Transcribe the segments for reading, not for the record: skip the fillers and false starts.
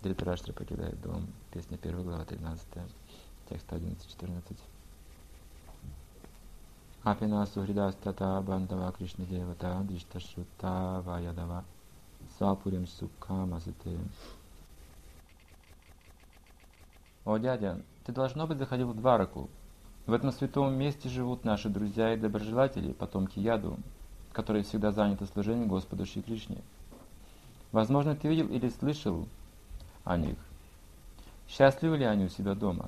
Дритараштра покидает дом. Песня 1, глава 13, текст 11-14. Апина сухридастата бандава Кришна девата дишташута ваядава свапурим сукхамасате. О, дядя, ты, должно быть, заходил в Двараку. В этом святом месте живут наши друзья и доброжелатели, потомки Яду, которые всегда заняты служением Господу Шри Кришне. Возможно, ты видел или слышал о них. Счастливы ли они у себя дома?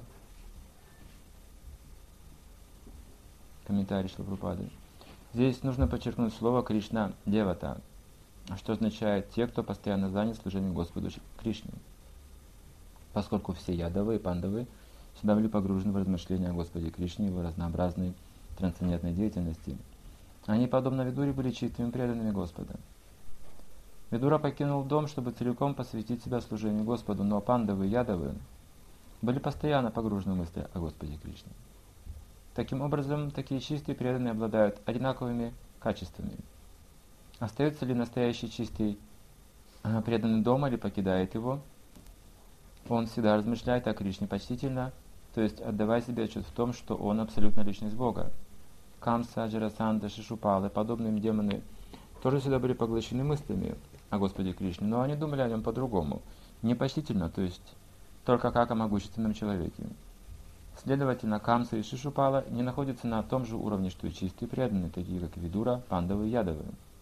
Комментарий Шрила Прабхупады. Здесь нужно подчеркнуть слово Кришна Девата, что означает те, кто постоянно занят служением Господу Кришне. Поскольку все ядовы и пандавы всегда были погружены в размышления о Господе Кришне и его разнообразной трансцендентной деятельности, они, подобно Видуре, были чистыми преданными Господа. Видура покинул дом, чтобы целиком посвятить себя служению Господу, но пандавы и ядовы были постоянно погружены в мысли о Господе Кришне. Таким образом, такие чистые преданные обладают одинаковыми качествами. Остается ли настоящий чистый преданный дома или покидает его, он всегда размышляет о Кришне почтительно, то есть отдавая себе отчет в том, что он абсолютно личность Бога. Камса, Джарасанда, Шишупалы, подобные им демоны, тоже всегда были поглощены мыслями о Господе Кришне, но они думали о нем по-другому, не почтительно, то есть только как о могущественном человеке. Следовательно, Камса и Шишупала не находятся на том же уровне, что и чистые преданные, такие как Видура, Пандавы и Ядавы.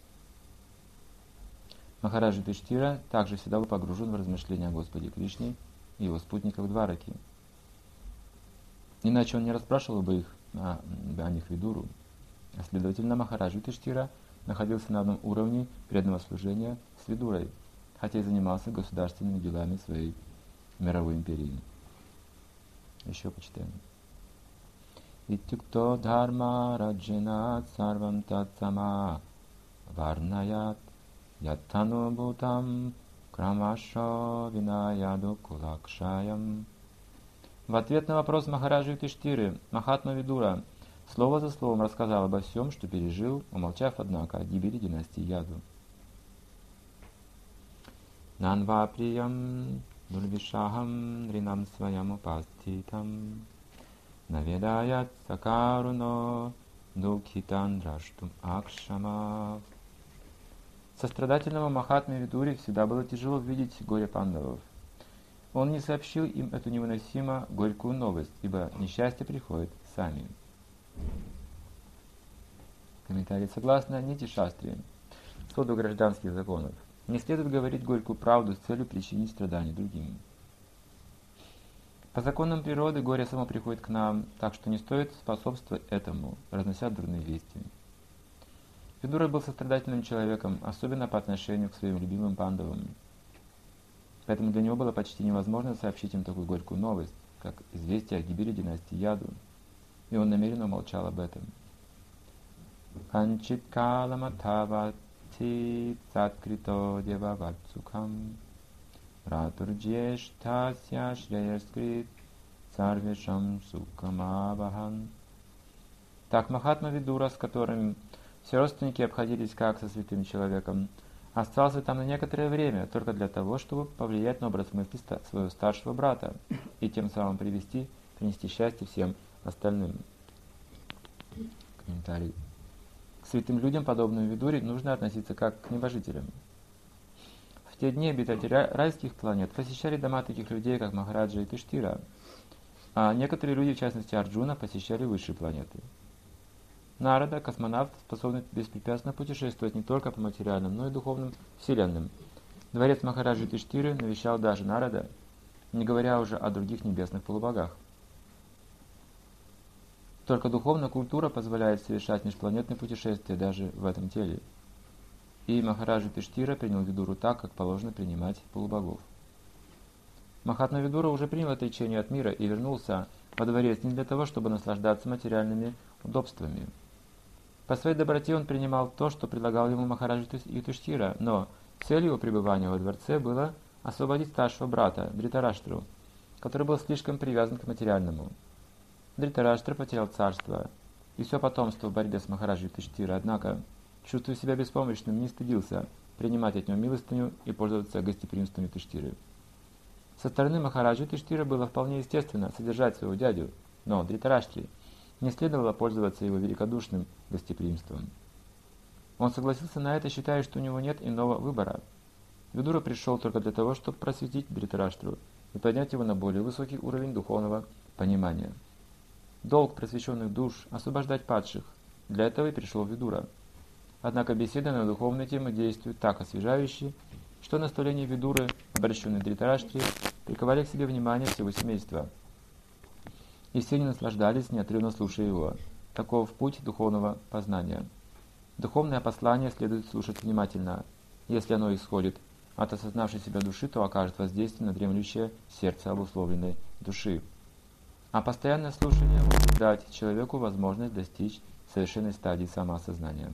Махараджа Юдхиштира также всегда был погружен в размышления о Господе Кришне и его спутниках Двараки. Иначе он не расспрашивал бы их о них Видуру. Следовательно, Махараджа Юдхиштира находился на одном уровне преданного служения с Видурой, хотя и занимался государственными делами своей мировой империи. Еще почитаем. Итюкто дхарма раджина сарвам татсама варнаят ятану бутам крамашо винаяду кулакшаям. В ответ на вопрос Махараджи Юдхиштиры Махатма Видура слово за словом рассказал обо всем, что пережил, умолчав, однако, о гибели династии Яду. Нанваприям дульвишахам ринам своям упаститам наведаят сакаруно дукхитан драштум акшама. Сострадательному Махатме Видуре всегда было тяжело видеть горе пандавов. Он не сообщил им эту невыносимо горькую новость, ибо несчастья приходят сами. Комментарий. Согласно Нити Шастре, своду гражданских законов, не следует говорить горькую правду с целью причинить страдания другим. По законам природы горе само приходит к нам, так что не стоит способствовать этому, разнося дурные вести. Видура был сострадательным человеком, особенно по отношению к своим любимым пандавам. Поэтому для него было почти невозможно сообщить им такую горькую новость, как известие о гибели династии Яду, и он намеренно умолчал об этом. Канчит каламатавати цаткрито деваватсукам ратурджештасья шреяскрит сарвешам сукамавахан. Так Махатма Видура, с которым все родственники обходились как со святым человеком, остался там на некоторое время только для того, чтобы повлиять на образ мысли своего старшего брата и тем самым принести счастье всем остальным. Комментарий. К святым людям, подобным Видуре, нужно относиться как к небожителям. В те дни обитатели райских планет посещали дома таких людей, как Махараджа Юдхиштира, а некоторые люди, в частности Арджуна, посещали высшие планеты. Нарада, космонавт, способный беспрепятственно путешествовать не только по материальным, но и духовным вселенным. Дворец Махараджи Юдхиштиры навещал даже Нарада, не говоря уже о других небесных полубогах. Только духовная культура позволяет совершать межпланетные путешествия даже в этом теле. И Махараджа Юдхиштира принял Видуру так, как положено принимать полубогов. Махатма Видура уже принял отречение от мира и вернулся во дворец не для того, чтобы наслаждаться материальными удобствами. По своей доброте он принимал то, что предлагал ему Махараджа Юдхиштира, но целью его пребывания во дворце было освободить старшего брата, Дритараштру, который был слишком привязан к материальному. Дритараштра потерял царство и все потомство в борьбе с Махараджей Юдхиштира, однако, чувствуя себя беспомощным, не стыдился принимать от него милостыню и пользоваться гостеприимством Юдхиштиры. Со стороны Махараджи Юдхиштхира было вполне естественно содержать своего дядю, но Дритараштре не следовало пользоваться его великодушным гостеприимством. Он согласился на это, считая, что у него нет иного выбора. Видура пришел только для того, чтобы просветить Дритараштру и поднять его на более высокий уровень духовного понимания. Долг просвещенных душ – освобождать падших. Для этого и пришел Видура. Однако беседы на духовные темы действуют так освежающе, что наставления Видуры, обращенные к Дритараштре, приковали к себе внимание всего семейства. И все они наслаждались, неотрывно слушая его. Таков путь духовного познания. Духовное послание следует слушать внимательно. Если оно исходит от осознавшей себя души, то окажет воздействие на дремлющее сердце обусловленной души. А постоянное слушание может дать человеку возможность достичь совершенной стадии самоосознания.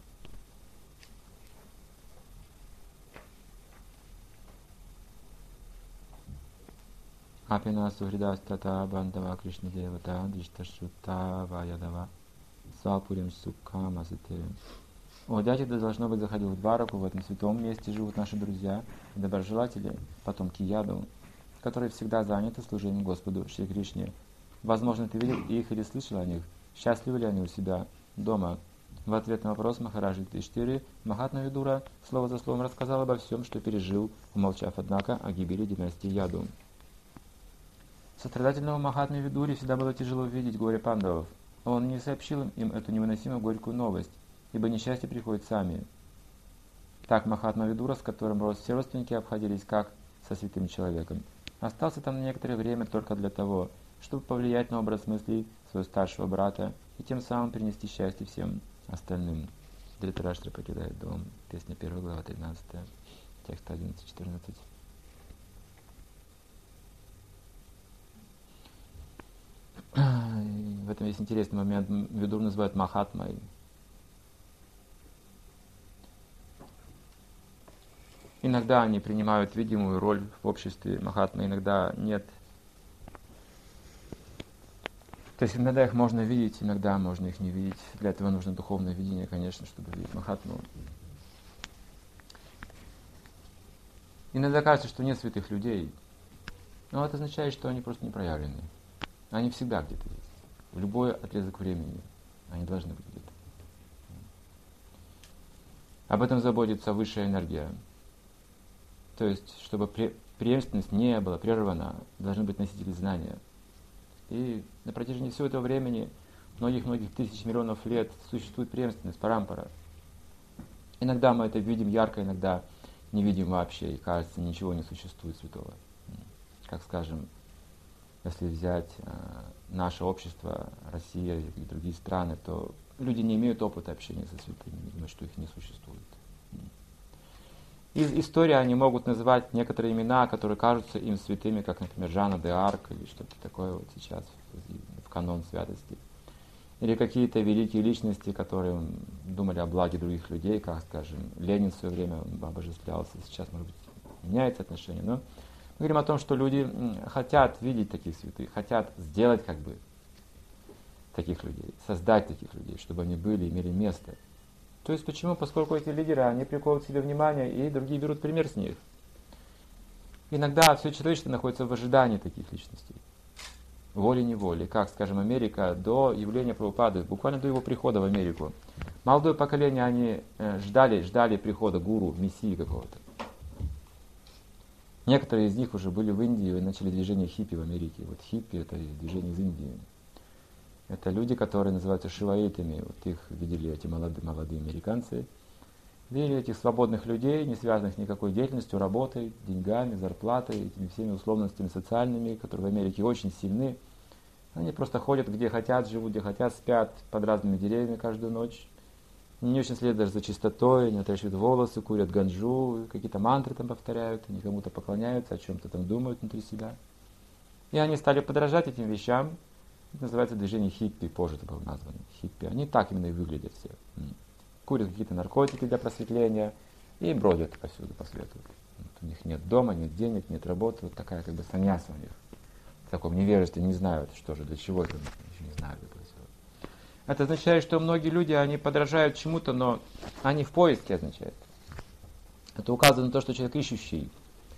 Апина Сухридастата Бандава Кришна Девата Дишташута Ваядава Сапурим Сукамасите. О, дядя, да должно быть, заходил в Двараку, в этом святом месте живут наши друзья и доброжелатели, потомки Яду, которые всегда заняты служением Господу Шри Кришне. Возможно, ты видел их или слышал о них, счастливы ли они у себя дома. В ответ на вопрос Махараджи Юдхиштхиры Махатма Видура слово за словом рассказал обо всем, что пережил, умолчав, однако, о гибели династии Яду. Сострадательному Махатме Видуре всегда было тяжело видеть горе пандавов. Он не сообщил им эту невыносимо горькую новость, ибо несчастье приходит сами. Так Махатма Видура, с которым все родственники обходились как со святым человеком, остался там на некоторое время только для того, чтобы повлиять на образ мыслей своего старшего брата и тем самым принести счастье всем остальным. Дритараштра покидает дом. Песня 1, глава 13, текст 11-14. В этом есть интересный момент. Видур называют Махатмой. Иногда они принимают видимую роль в обществе Махатмы, иногда нет. То есть иногда их можно видеть, иногда можно их не видеть. Для этого нужно духовное видение, конечно, чтобы видеть Махатму. Иногда кажется, что нет святых людей, но это означает, что они просто не проявлены. Они всегда где-то есть. В любой отрезок времени они должны быть где-то. Об этом заботится высшая энергия. То есть, чтобы преемственность не была прервана, должны быть носители знания. И на протяжении всего этого времени, многих-многих тысяч миллионов лет, существует преемственность, парампара. Иногда мы это видим ярко, иногда не видим вообще, и кажется, ничего не существует святого. Как, скажем, если взять наше общество, Россия и другие страны, то люди не имеют опыта общения со святыми, думают, что их не существует. Из истории они могут называть некоторые имена, которые кажутся им святыми, как, например, Жанна де Арк или что-то такое вот сейчас в канон святости. Или какие-то великие личности, которые думали о благе других людей, как, скажем, Ленин в свое время обожествлялся, сейчас, может быть, меняется отношение, но мы говорим о том, что люди хотят видеть таких святых, хотят сделать как бы таких людей, создать таких людей, чтобы они были, имели место. То есть почему? Поскольку эти лидеры, они приковывают к себе внимание, и другие берут пример с них. Иногда все человечество находится в ожидании таких личностей. Волей-неволей. Как, скажем, Америка до явления Прабхупады, буквально до его прихода в Америку. Молодое поколение, они ждали прихода гуру, мессии какого-то. Некоторые из них уже были в Индии и начали движение хиппи в Америке. Вот хиппи — это движение из Индии. Это люди, которые называются шиваитами. Вот их видели эти молодые американцы. Видели этих свободных людей, не связанных с никакой деятельностью, работой, деньгами, зарплатой, этими всеми условностями социальными, которые в Америке очень сильны. Они просто ходят где хотят, живут где хотят, спят под разными деревьями каждую ночь. Не очень следят даже за чистотой, не отращивают волосы, курят ганджу, какие-то мантры там повторяют, они кому-то поклоняются, о чем-то там думают внутри себя. И они стали подражать этим вещам. Это называется движение хиппи, позже это было названо. Хиппи. Они так именно и выглядят все. Курят какие-то наркотики для просветления и бродят повсюду по свету. Вот у них нет дома, нет денег, нет работы. Вот такая как бы саньяса у них. В таком невежестве не знают, что же, для чего это, еще не знают. Это означает, что многие люди, они подражают чему-то, но они в поиске, означает. Это указывает на то, что человек ищущий.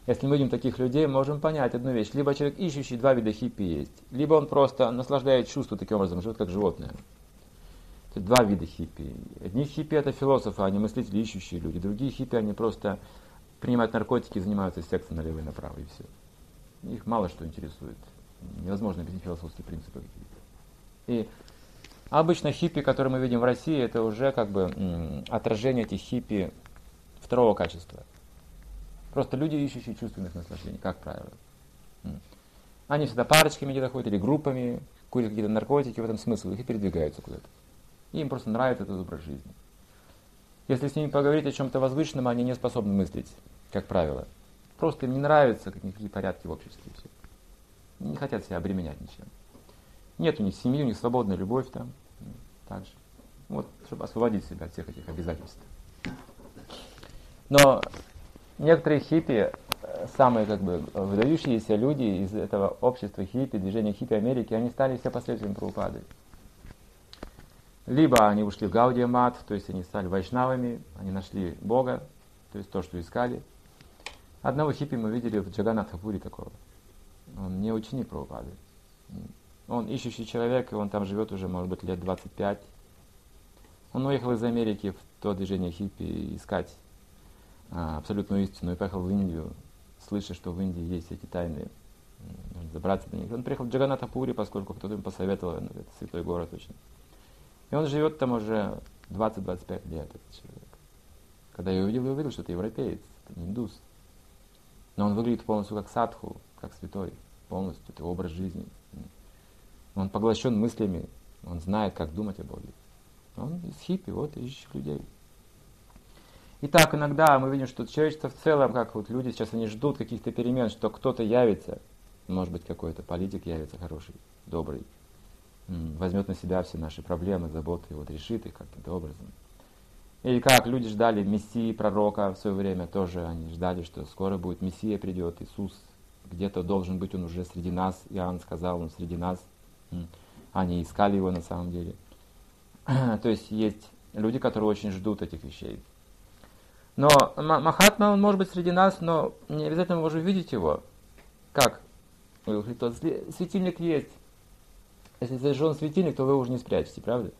Если мы видим таких людей, мы можем понять одну вещь. Либо человек ищущий, два вида хиппи есть. Либо он просто наслаждает чувство таким образом, живет как животное. Это два вида хиппи. Одни хиппи это философы, они мыслители, ищущие люди. Другие хиппи, они просто принимают наркотики, занимаются сексом налево и направо, и все. Их мало что интересует. Невозможно объяснить философские принципы какие-то. И обычно хиппи, которые мы видим в России, это уже как бы отражение этих хиппи второго качества. Просто люди, ищущие чувственных наслаждений, как правило. Они всегда парочками где-то ходят или группами, курят какие-то наркотики, в этом смысл, их и передвигаются куда-то. Им просто нравится этот образ жизни. Если с ними поговорить о чем-то возвышенном, они не способны мыслить, как правило. Просто им не нравятся какие порядки в обществе. Все. Не хотят себя обременять ничем. Нет у них семьи, у них свободная любовь там. Так же. Вот, чтобы освободить себя от всех этих обязательств. Но некоторые хиппи, самые как бы выдающиеся люди из этого общества хиппи, движения хиппи Америки, они стали все последователями Прабхупады. Либо они ушли в Гаудия Мат, то есть они стали вайшнавами, они нашли Бога, то есть то, что искали. Одного хиппи мы видели в Джаганнатхапуре такого. Он не ученик Прабхупады. Он ищущий человек, и он там живет уже, может быть, лет 25. Он уехал из Америки в то движение хиппи искать абсолютную истину и поехал в Индию, слыша, что в Индии есть эти тайны, забраться до них. Он приехал в Джаганнатхапуре, поскольку кто-то ему посоветовал, это святой город очень. И он живет там уже 20-25 лет, этот человек. Когда я увидел, что это европеец, это не индус. Но он выглядит полностью как садху, как святой, полностью, это образ жизни. Он поглощен мыслями, он знает, как думать о Боге. Он из хиппи, вот, ищущих людей. Итак, иногда мы видим, что человечество в целом, как вот люди сейчас, они ждут каких-то перемен, что кто-то явится, может быть, какой-то политик явится хороший, добрый, возьмет на себя все наши проблемы, заботы, и вот решит их каким-то образом. И как люди ждали Мессии, пророка в свое время, тоже они ждали, что скоро будет Мессия, придет Иисус, где-то должен быть он уже среди нас, Иоанн сказал, он среди нас, они искали его на самом деле. То есть есть люди, которые очень ждут этих вещей. Но Махатма, он может быть среди нас, но не обязательно мы можем видеть его. Как? Светильник есть. Если зажжен светильник, то вы его уже не спрячете, правда?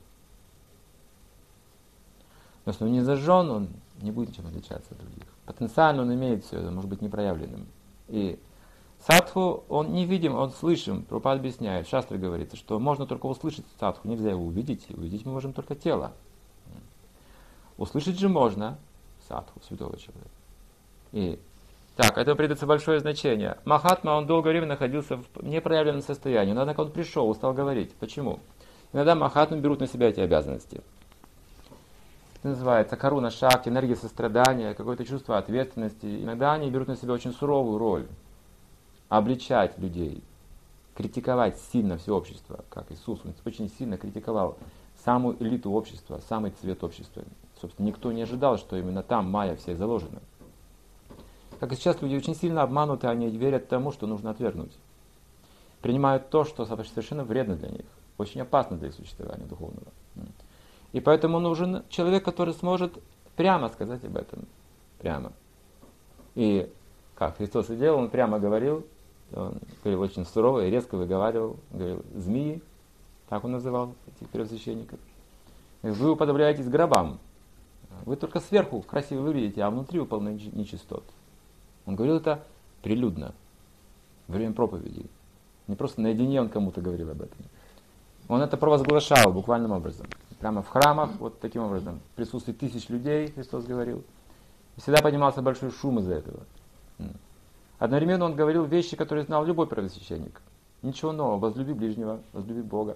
Но если он не зажжен, он не будет ничем отличаться от других. Потенциально он имеет все это, может быть непроявленным. И садху, он невидим, он слышим. Прабхупада объясняет, в шастре говорится, что можно только услышать садху, нельзя его увидеть. Увидеть мы можем только тело. Услышать же можно садху, святого человека. И так, этому придается большое значение. Махатма, он долгое время находился в непроявленном состоянии, но однако он пришел, стал говорить. Почему? Иногда Махатмы берут на себя эти обязанности. Это называется каруна шакти, энергия сострадания, какое-то чувство ответственности. Иногда они берут на себя очень суровую роль. Обличать людей, критиковать сильно все общество, как Иисус. Он очень сильно критиковал самую элиту общества, самый цвет общества. Собственно, никто не ожидал, что именно там майя вся заложена. Как и сейчас люди очень сильно обмануты, они верят тому, что нужно отвергнуть. Принимают то, что совершенно вредно для них, очень опасно для их существования духовного. И поэтому нужен человек, который сможет прямо сказать об этом. Прямо. И как Христос и делал, он прямо говорил, он говорил очень сурово и резко выговаривал, говорил, змеи, так он называл этих первосвященников. Вы уподобляетесь гробам. Вы только сверху красиво выглядите, а внутри вы полны нечистот. Он говорил это прилюдно, во время проповеди. Не просто наедине он кому-то говорил об этом. Он это провозглашал буквальным образом. Прямо в храмах, вот таким образом, в присутствии тысяч людей, Христос говорил. И всегда поднимался большой шум из-за этого. Одновременно он говорил вещи, которые знал любой первосвященник. Ничего нового. Возлюби ближнего, возлюби Бога.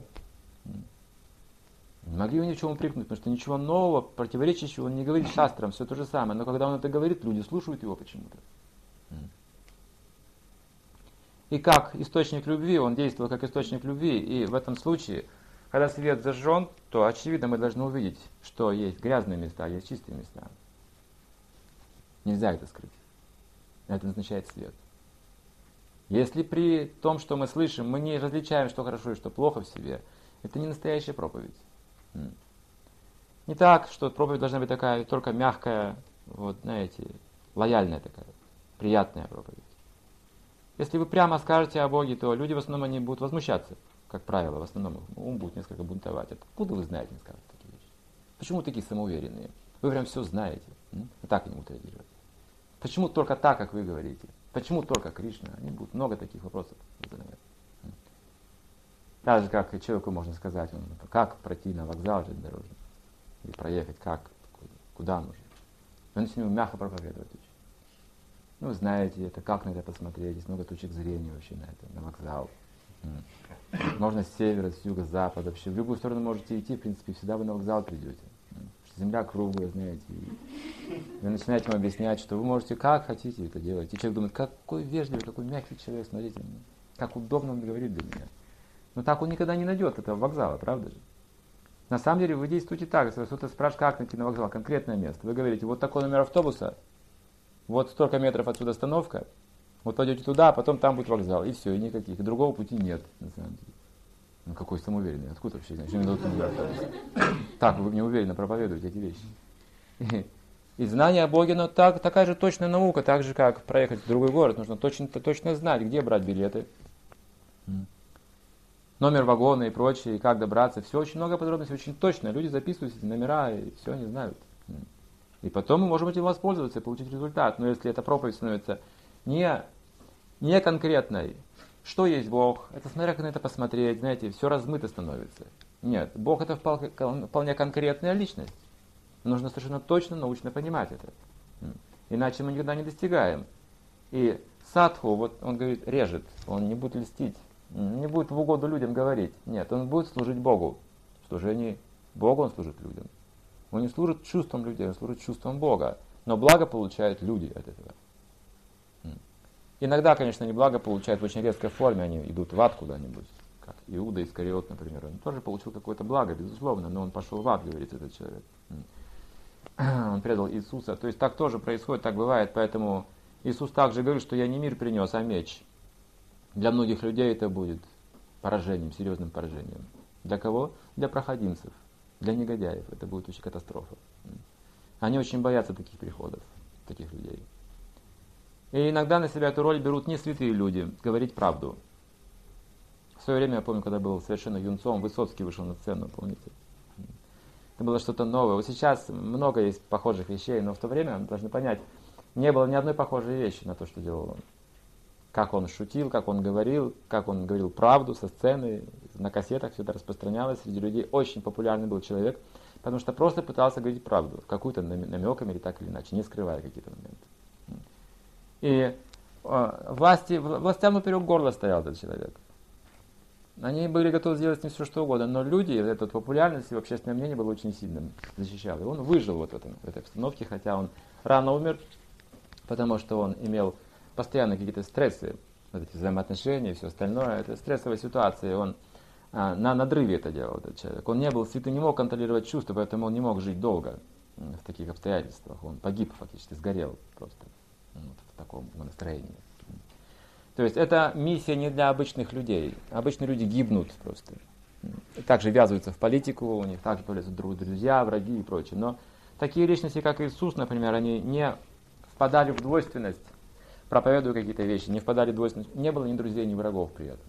Не могли его ни в чем упрекнуть, потому что ничего нового, противоречащего он не говорит шастрам, все то же самое. Но когда он это говорит, люди слушают его почему-то. И как источник любви, он действовал как источник любви. И в этом случае, когда свет зажжен, то очевидно мы должны увидеть, что есть грязные места, есть чистые места. Нельзя это скрыть. Это означает свет. Если при том, что мы слышим, мы не различаем, что хорошо и что плохо в себе, это не настоящая проповедь. Не так, что проповедь должна быть такая только мягкая, вот, знаете, лояльная такая. приятная проповедь. Если вы прямо скажете о Боге, то люди в основном они будут возмущаться, как правило, в основном ум будет несколько бунтовать. Откуда вы знаете, не скажут такие вещи? Почему такие самоуверенные? Вы прям все знаете. И так они будут реагировать. Почему только так, как вы говорите? Почему только Кришна? Они будут много таких вопросов задавать. Даже как человеку можно сказать, как пройти на вокзал железнодорожный, или проехать, куда нужно. Он с ним мягко проповедовать учит. Ну, знаете, это как на это посмотреть, есть много точек зрения вообще на это, на вокзал. Можно с севера, с юга, с запада, вообще в любую сторону можете идти, в принципе, всегда вы на вокзал придете. Земля круглая, знаете. И вы начинаете ему объяснять, что вы можете как хотите это делать. И человек думает, какой вежливый, какой мягкий человек, смотрите, как удобно он говорит для меня. Но так он никогда не найдет этого вокзала, правда же? На самом деле вы действуете так, если вас кто-то спрашивает, как найти на вокзал, конкретное место. Вы говорите, вот такой номер автобуса, вот столько метров отсюда остановка, вот пойдете туда, а потом там будет вокзал, и все, и никаких. И другого пути нет, на самом деле. Ну какой самоуверенный, откуда вообще знаешь, так, вы не уверенно проповедуете эти вещи. И знание о Боге, но такая же точная наука, так же как проехать в другой город, нужно точно знать, где брать билеты, номер вагона и прочее, и как добраться. Все очень много подробностей, очень точно. Люди записывают эти номера, и все они знают. И потом мы можем этим воспользоваться и получить результат. Но если эта проповедь становится не конкретной, что есть Бог, это смотря как на это посмотреть, знаете, все размыто становится. Нет, Бог это вполне конкретная личность. Нужно совершенно точно научно понимать это. Иначе мы никогда не достигаем. И садху, вот он говорит, режет, он не будет льстить, не будет в угоду людям говорить. Нет, он будет служить Богу. В служении Богу он служит людям. Он не служит чувствам людей, он служит чувствам Бога. Но благо получают люди от этого. Иногда, конечно, они благо получают в очень резкой форме, они идут в ад куда-нибудь, как Иуда Искариот, например. Он тоже получил какое-то благо, безусловно, но он пошел в ад, говорит этот человек. Он предал Иисуса. То есть так тоже происходит, так бывает. Поэтому Иисус также говорит, что я не мир принес, а меч. Для многих людей это будет поражением, серьезным поражением. Для кого? Для проходимцев, для негодяев. Это будет очень катастрофа. Они очень боятся таких приходов, таких людей. И иногда на себя эту роль берут не святые люди, говорить правду. В свое время, я помню, когда был совершенно юнцом, Высоцкий вышел на сцену, помните? Это было что-то новое. Вот сейчас много есть похожих вещей, но в то время, должны понять, не было ни одной похожей вещи на то, что делал он. Как он шутил, как он говорил правду со сцены, на кассетах все это распространялось среди людей. Очень популярный был человек, потому что просто пытался говорить правду, какую-то намеками или так или иначе, не скрывая какие-то моменты. И властям наперек горла стоял этот человек. Они были готовы сделать с ним все, что угодно, но люди, эта популярность и общественное мнение было очень сильным, защищал. И он выжил вот в этой обстановке, хотя он рано умер, потому что он имел постоянно какие-то стрессы, вот эти взаимоотношения и все остальное. Это стрессовая ситуация, он на надрыве это делал, этот человек. Он не был святым, не мог контролировать чувства, поэтому он не мог жить долго в таких обстоятельствах. Он погиб фактически, сгорел просто. В таком настроении. То есть это миссия не для обычных людей. Обычные люди гибнут просто. Также ввязываются в политику, у них также появляются друзья, враги и прочее. Но такие личности, как Иисус, например, они не впадали в двойственность, проповедуя какие-то вещи, не впадали в двойственность. Не было ни друзей, ни врагов при этом.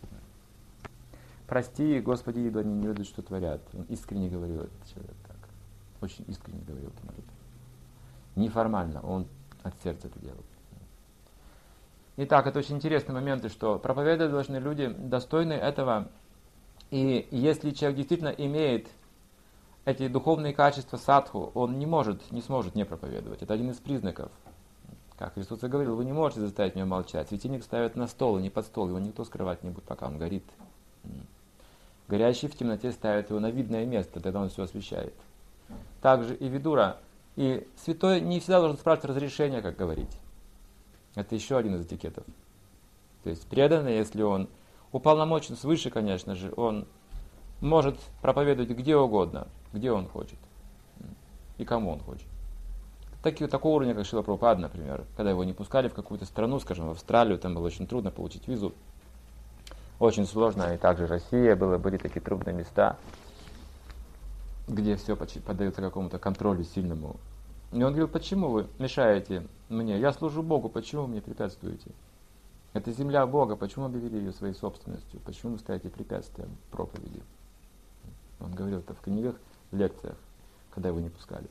Прости, Господи, ибо они не ведают, что творят. Он искренне говорил этот человек так. Очень искренне говорил эту молитву. Неформально, он от сердца это делают. Итак, это очень интересные моменты, что проповедовать должны люди достойны этого. И если человек действительно имеет эти духовные качества садху, он не сможет не проповедовать. Это один из признаков. Как Христос и говорил, вы не можете заставить меня молчать. Светильник ставят на стол, а не под стол. Его никто скрывать не будет, пока он горит. Горящий в темноте ставит его на видное место, тогда он все освещает. Также и видура. И святой не всегда должен спрашивать разрешения, как говорить. Это еще один из этикетов. То есть преданный, если он уполномочен свыше, конечно же, он может проповедовать где угодно, где он хочет и кому он хочет. Такого уровня, как Шрила Прабхупада, например, когда его не пускали в какую-то страну, скажем, в Австралию, там было очень трудно получить визу. Очень сложно, и также Россия, были такие трудные места, где все поддается какому-то контролю сильному. И он говорил, почему вы мешаете мне? Я служу Богу, почему вы мне препятствуете? Это земля Бога, почему объявили ее своей собственностью? Почему вы ставите препятствия проповеди? Он говорил это в книгах, в лекциях, когда его не пускали.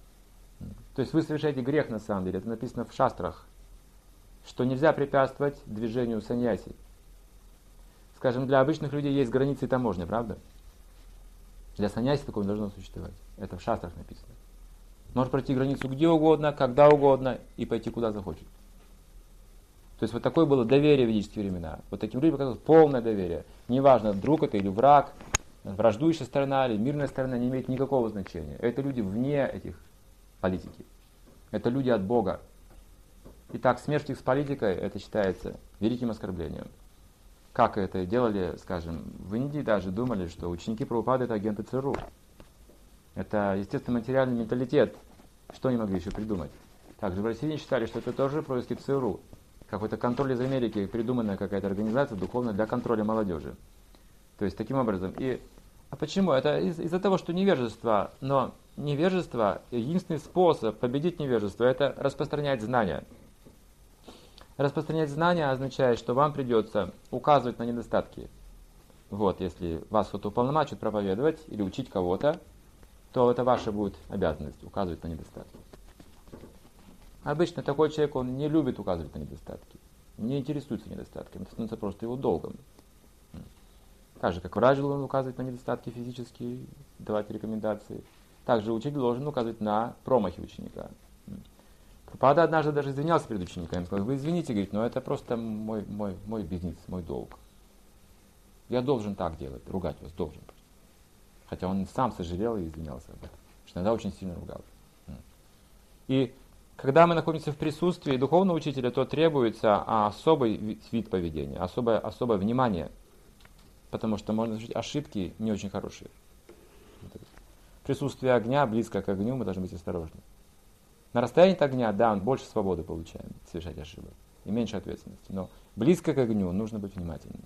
То есть вы совершаете грех на самом деле. Это написано в шастрах, что нельзя препятствовать движению саньяси. Скажем, для обычных людей есть границы и таможня, правда? Для саньяси такого не должно существовать. Это в шастрах написано. Может пройти границу где угодно, когда угодно и пойти куда захочет. То есть вот такое было доверие в ведические времена. Вот таким людям показалось полное доверие. Неважно, друг это или враг, враждующая сторона или мирная сторона, не имеет никакого значения. Это люди вне этих политики. Это люди от Бога. Итак, смешивать их с политикой, это считается великим оскорблением. Как это делали, скажем, в Индии даже думали, что ученики Прабхупады это агенты ЦРУ. Это, естественно, материальный менталитет. Что они могли еще придумать? Также в России считали, что это тоже происки ЦРУ. Какой-то контроль из Америки, придуманная какая-то организация духовная для контроля молодежи. То есть таким образом. А почему? Это из-за того, что невежество. Но невежество, единственный способ победить невежество, это распространять знания. Распространять знания означает, что вам придется указывать на недостатки. Вот, если вас кто-то уполномочит проповедовать или учить кого-то, то это ваша будет обязанность указывать на недостатки. Обычно такой человек, он не любит указывать на недостатки, не интересуется недостатками, это становится просто его долгом. Так же, как врач должен указывать на недостатки физические, давать рекомендации, также учитель должен указывать на промахи ученика. Прабхупада однажды даже извинялся перед учениками, сказал, вы извините, говорит, но это просто мой бизнес, мой долг. Я должен так делать, ругать вас должен. Хотя он сам сожалел и извинялся об этом, что иногда очень сильно ругал. И когда мы находимся в присутствии духовного учителя, то требуется особый вид поведения, особое внимание, потому что можно совершить ошибки не очень хорошие. В присутствии огня, близко к огню, мы должны быть осторожны. На расстоянии от огня, да, больше свободы получаем совершать ошибок и меньше ответственности, но близко к огню нужно быть внимательным.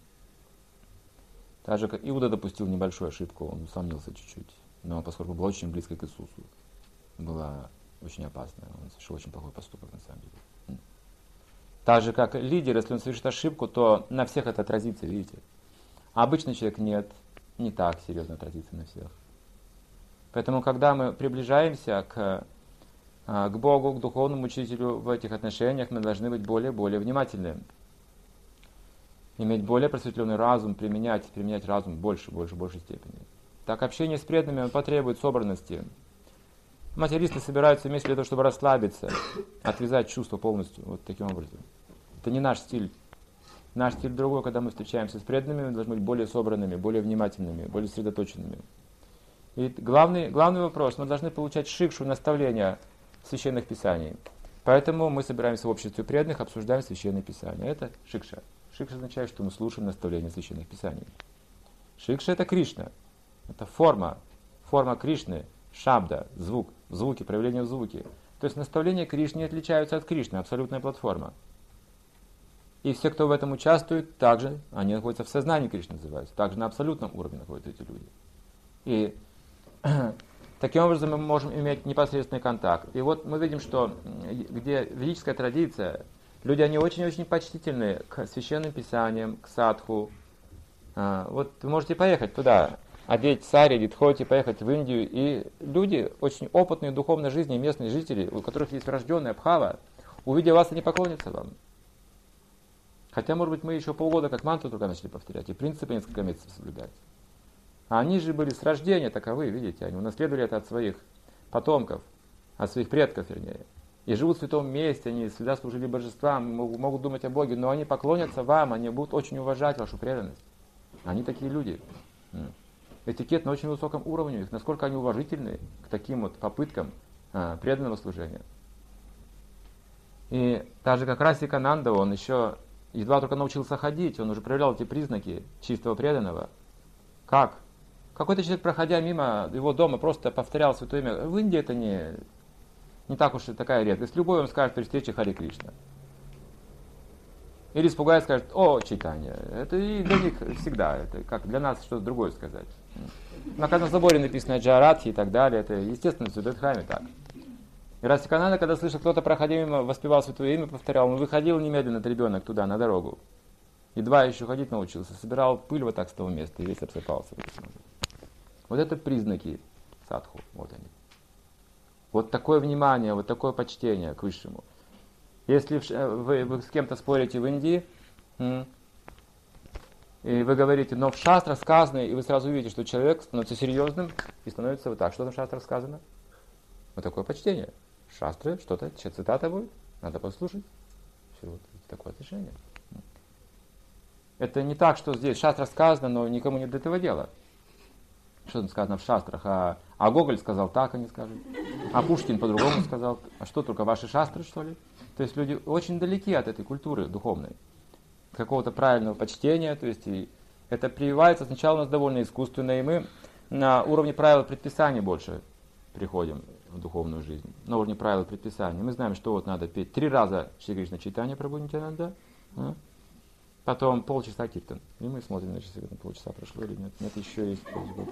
Так же, как Иуда допустил небольшую ошибку, он усомнился чуть-чуть, но поскольку был очень близко к Иисусу, было очень опасно, он совершил очень плохой поступок на самом деле. Так же, как лидер, если он совершит ошибку, то на всех это отразится, видите. А обычный человек нет, не так серьезно отразится на всех. Поэтому, когда мы приближаемся к Богу, к духовному учителю в этих отношениях, мы должны быть более внимательны. Иметь более просветленный разум, применять разум в большей степени. Так, общение с преданными потребует собранности. Материалисты собираются вместе для того, чтобы расслабиться, отвязать чувства полностью, вот таким образом. Это не наш стиль. Наш стиль другой, когда мы встречаемся с преданными, мы должны быть более собранными, более внимательными, более сосредоточенными. И главный вопрос, мы должны получать шикшу, наставления священных писаний. Поэтому мы собираемся в обществе преданных, обсуждаем священные писания. Это шикша. Шикша означает, что мы слушаем наставления священных писаний. Шикша это Кришна. Это форма Кришны, шабда, звуки, проявление в звуке. То есть наставления Кришны отличаются от Кришны, абсолютная платформа. И все, кто в этом участвует, также, они находятся в сознании Кришны, называются, также на абсолютном уровне находятся эти люди. И таким образом мы можем иметь непосредственный контакт. И вот мы видим, что где ведическая традиция, люди, они очень-очень почтительны к священным писаниям, к садху. Вот вы можете поехать туда, одеть сари или дхоти, поехать в Индию, и люди, очень опытные в духовной жизни, местные жители, у которых есть врожденная бхава, увидя вас, они поклонятся вам. Хотя, может быть, мы еще полгода как мантру только начали повторять, и принципы несколько месяцев соблюдать. А они же были с рождения таковы, видите, они унаследовали это от своих потомков, от своих предков, вернее. И живут в святом месте, они всегда служили божествам, могут думать о Боге, но они поклонятся вам, они будут очень уважать вашу преданность. Они такие люди. Этикет на очень высоком уровне, их насколько они уважительны к таким вот попыткам преданного служения. И даже как Расикананда, он еще едва только научился ходить, он уже проявлял эти признаки чистого преданного. Как? Какой-то человек, проходя мимо его дома, просто повторял святое имя. В Индии это не так уж и такая редкость. Любой вам скажет при встрече Харе Кришна. Или испугается, скажет, о, читание. Это и для них всегда, это как для нас что-то другое сказать. На каждом заборе написано Джарадхи и так далее. Это естественно в Святой Дхарме так. И Расикананда, когда слышал, кто-то проходил мимо, воспевал святое имя, повторял, он выходил немедленно, этот ребенок, туда, на дорогу. Едва еще ходить научился, собирал пыль вот так с того места и весь обсыпался. Вот это признаки садху, вот они. Вот такое внимание, вот такое почтение к высшему. Если вы с кем-то спорите в Индии, и вы говорите, но в шастрах сказано, и вы сразу видите, что человек становится серьезным и становится вот так. Что там в шастрах сказано? Вот такое почтение. Шастры, что-то, цитата будет, надо послушать. Все, вот такое отношение. Это не так, что здесь в шастрах сказано, но никому нет до этого дела. Что там сказано в шастрах? А Гоголь сказал так, они скажут. А Пушкин по-другому сказал. А что, только ваши шастры, что ли? То есть люди очень далеки от этой культуры духовной. Какого-то правильного почтения. То есть и это прививается сначала у нас довольно искусственно, и мы на уровне правил и предписаний больше приходим в духовную жизнь. На уровне правил и предписаний. Мы знаем, что вот надо петь 3 раза Шри Кришна Чайтанья Прабху Нитьянанда. Потом полчаса киртан. И мы смотрим на часы, полчаса прошло или нет. Нет, еще есть.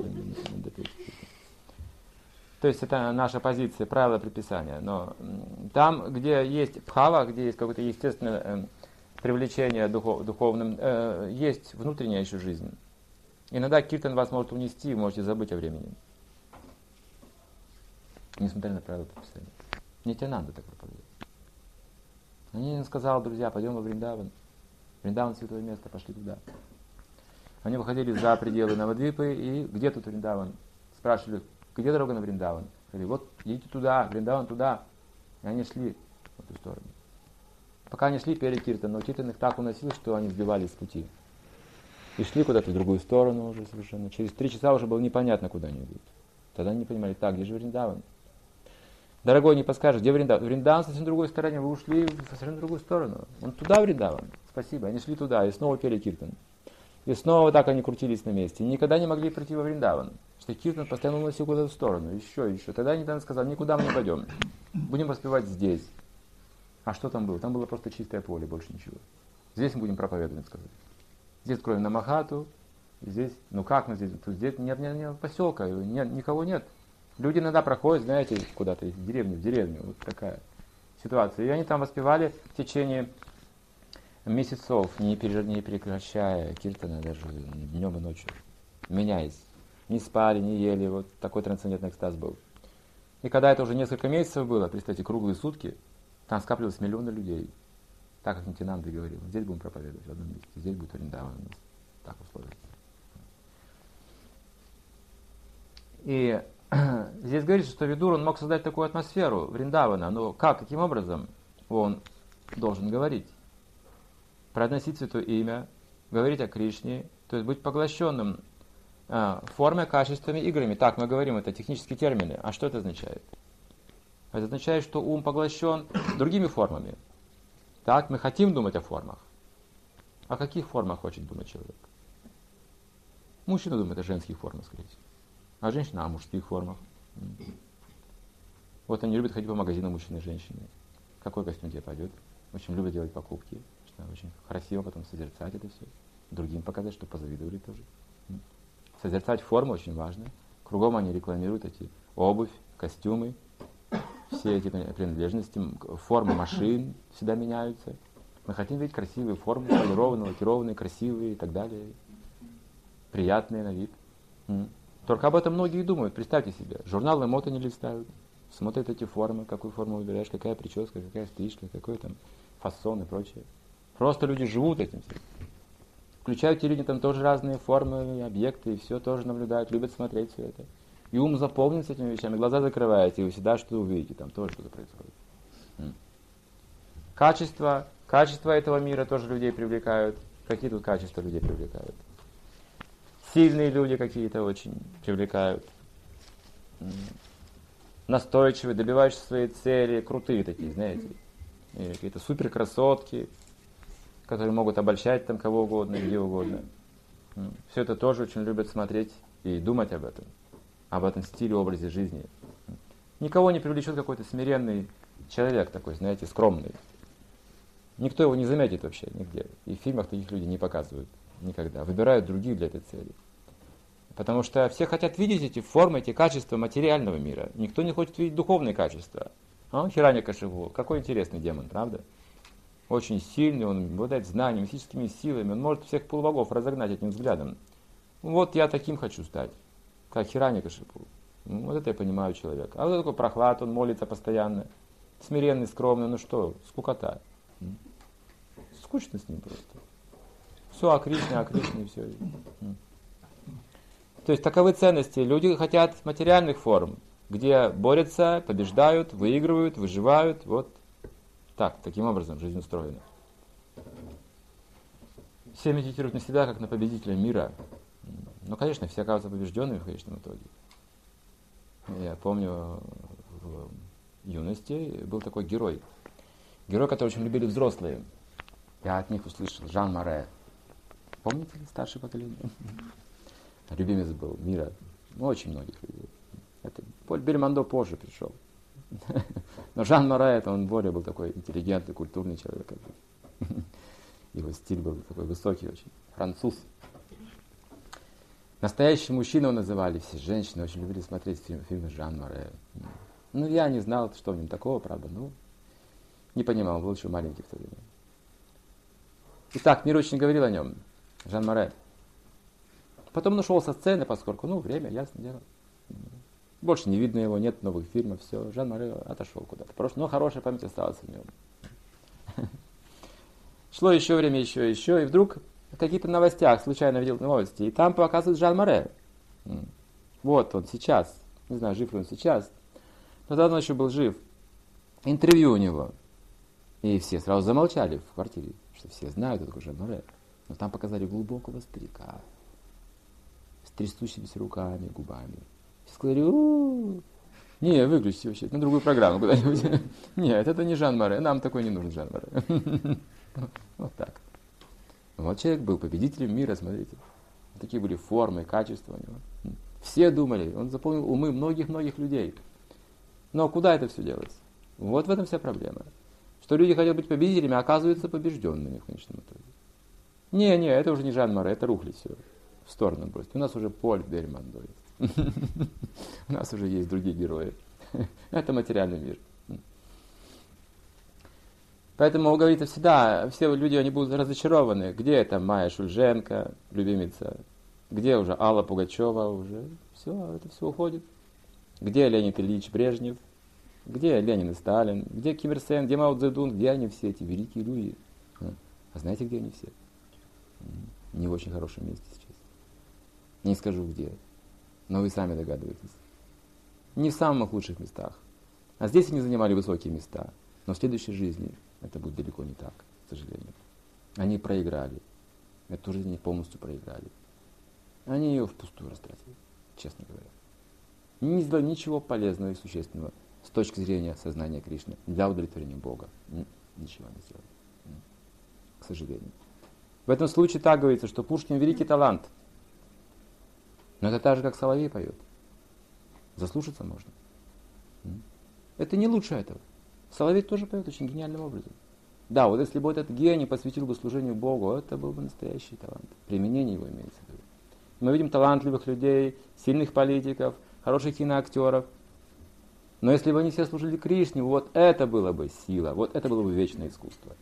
То есть это наша позиция, правила предписания. Но там, где есть бхава, где есть какое-то естественное привлечение духовным, есть внутренняя еще жизнь. Иногда киртан вас может унести, вы можете забыть о времени. Несмотря на правила предписания. Нитьянанда так проповедует. Они сказали, друзья, пойдем во Вриндаван. Вриндаван — святое место, пошли туда. Они выходили за пределы Навадвипы, и где тут Вриндаван? Спрашивали, где дорога на Вриндаван? Говорили, вот идите туда, Вриндаван туда. И они шли в эту сторону. Пока они шли, пели киртан, но киртан их так уносил, что они сбивались с пути. И шли куда-то в другую сторону уже совершенно. Через 3 часа уже было непонятно, куда они идут. Тогда они не понимали, так, где же Вриндаван? Дорогой, не подскажешь, где Вриндаван? Вриндаван совсем в другой стороне, вы ушли в совсем другую сторону. Он туда Вриндаван. Спасибо. Они шли туда и снова пели киртан. И снова так они крутились на месте. И никогда не могли прийти во Вриндаван. Что киртан постоянно уносил куда-то в сторону. Еще. Тогда они сказали, никуда мы не пойдем. Будем воспевать здесь. А что там было? Там было просто чистое поле, больше ничего. Здесь мы будем проповедовать, сказать. Здесь откроем Намахату. Здесь, как мы здесь? Тут здесь нет поселка, никого нет. Люди иногда проходят, знаете, куда-то из деревни в деревню. Вот такая ситуация. И они там воспевали в течение месяцев, не прекращая киртана даже днем и ночью. Меняясь. Не спали, не ели. Вот такой трансцендентный экстаз был. И когда это уже несколько месяцев было, представьте, круглые сутки, там скапливалось миллионы людей. Так как Нитьянанда говорил. Здесь будем проповедовать в одном месте. Здесь будет Вриндаван. Так условия. И здесь говорится, что Видур, он мог создать такую атмосферу Вриндавана, но каким образом он должен говорить? Произносить святое имя, говорить о Кришне, то есть быть поглощенным формой, качествами, играми. Так мы говорим, это технические термины. А что это означает? Это означает, что ум поглощен другими формами. Так, мы хотим думать о формах. О каких формах хочет думать человек? Мужчина думает о женских формах, скорее всего. А женщина о мужских формах. Вот они любят ходить по магазинам, мужчины и женщины. Какой костюм тебе пойдет? Очень любят делать покупки. Что очень красиво потом созерцать это все. Другим показать, чтобы позавидовали тоже. Созерцать форму очень важно. Кругом они рекламируют эти обувь, костюмы, все эти принадлежности, формы машин всегда меняются. Мы хотим видеть красивые формы, полированные, лакированные, красивые и так далее. Приятные на вид. Только об этом многие думают. Представьте себе, журналы моды не листают, смотрят эти формы, какую форму выбираешь, какая прическа, какая стрижка, какой там фасон и прочее. Просто люди живут этим всем. Включают телевидение, там тоже разные формы, объекты, и все тоже наблюдают, любят смотреть все это. И ум заполнен с этими вещами, глаза закрываете, и вы всегда что увидите, там тоже что-то происходит. Качества этого мира тоже людей привлекают. Какие тут качества людей привлекают? Сильные люди какие-то очень привлекают. Настойчивые, добивающиеся своей цели, крутые такие, знаете. И какие-то суперкрасотки, которые могут обольщать там кого угодно, где угодно. Все это тоже очень любят смотреть и думать об этом стиле, образе жизни. Никого не привлечет какой-то смиренный человек такой, знаете, скромный. Никто его не заметит вообще нигде. И в фильмах таких людей не показывают никогда. Выбирают других для этой цели. Потому что все хотят видеть эти формы, эти качества материального мира. Никто не хочет видеть духовные качества. А он Хираньякашипу. Какой интересный демон, правда? Очень сильный, он обладает знаниями, мистическими силами, он может всех полубогов разогнать этим взглядом. Вот я таким хочу стать, как Хираньякашипу. Вот это я понимаю человека. А вот такой прохлад, он молится постоянно, смиренный, скромный, ну что, скукота. Скучно с ним просто. Все о Кришне, и все. То есть таковы ценности. Люди хотят материальных форм, где борются, побеждают, выигрывают, выживают. Вот так, таким образом жизнь устроена. Все медитируют на себя, как на победителя мира. Но, конечно, все оказываются побежденными в конечном итоге. Я помню, в юности был такой герой. Герой, который очень любили взрослые. Я от них услышал, Жан Море. Помните, старшее поколение? Любимец был мира. Очень многих людей. Это Поль Бельмондо позже пришел. Но Жан Море, это он более был такой интеллигентный, культурный человек. Его стиль был такой высокий очень. Француз. Настоящий мужчина его называли. Все женщины очень любили смотреть фильмы Жан Море. Ну, я не знал, что в нем такого, правда. Ну, не понимал, был еще маленький в то время. Итак, мир очень говорил о нем. Жан Море. Потом он ушел со сцены, поскольку, время, ясно дело. Больше не видно его, нет новых фильмов, все. Жан Море отошел куда-то. Но хорошая память осталась в нем. Шло еще время, еще, и вдруг в каких-то новостях случайно видел новости, и там показывают Жан Море. Вот он сейчас. Не знаю, жив ли он сейчас. Но тогда он еще был жив. Интервью у него. И все сразу замолчали в квартире, что все знают, кто такой Жан Море. Но там показали глубокого старика. С трясущимися руками, губами. Все сказали, не, выключите вообще, на другую программу куда-нибудь. Нет, это не Жан Море, нам такой не нужен Жан Море. Вот так. Вот человек был победителем мира, смотрите. Такие были формы, качества у него. Все думали, он заполнил умы многих-многих людей. Но куда это все делось? Вот в этом вся проблема. Что люди хотят быть победителями, а оказываются побежденными в конечном итоге. Не, это уже не Жан Море, это рухли все. В сторону бросить. У нас уже Поль Бельмондо есть. У нас уже есть другие герои. Это материальный мир. Поэтому говорится всегда, все люди, они будут разочарованы. Где это Майя Шульженко, любимица? Где уже Алла Пугачева? Уже все, это все уходит. Где Леонид Ильич Брежнев? Где Ленин и Сталин? Где Ким Ир Сен? Где Мао Цзэдун? Где они все, эти великие люди? А знаете, где они все? Не в очень хорошем месте сейчас. Не скажу где, но вы сами догадываетесь. Не в самых лучших местах. А здесь они занимали высокие места. Но в следующей жизни это будет далеко не так, к сожалению. Они проиграли. Эту жизнь они полностью проиграли. Они ее впустую растратили, честно говоря. Не сделали ничего полезного и существенного с точки зрения сознания Кришны для удовлетворения Бога. Ничего не сделали. К сожалению. В этом случае так говорится, что Пушкин великий талант. Но это так же, как соловей поет. Заслушаться можно. Это не лучше этого. Соловей тоже поет очень гениальным образом. Да, вот если бы этот гений посвятил бы служению Богу, это был бы настоящий талант. Применение его имеется в виду. Мы видим талантливых людей, сильных политиков, хороших киноактеров. Но если бы они все служили Кришне, вот это было бы сила, вот это было бы вечное искусство.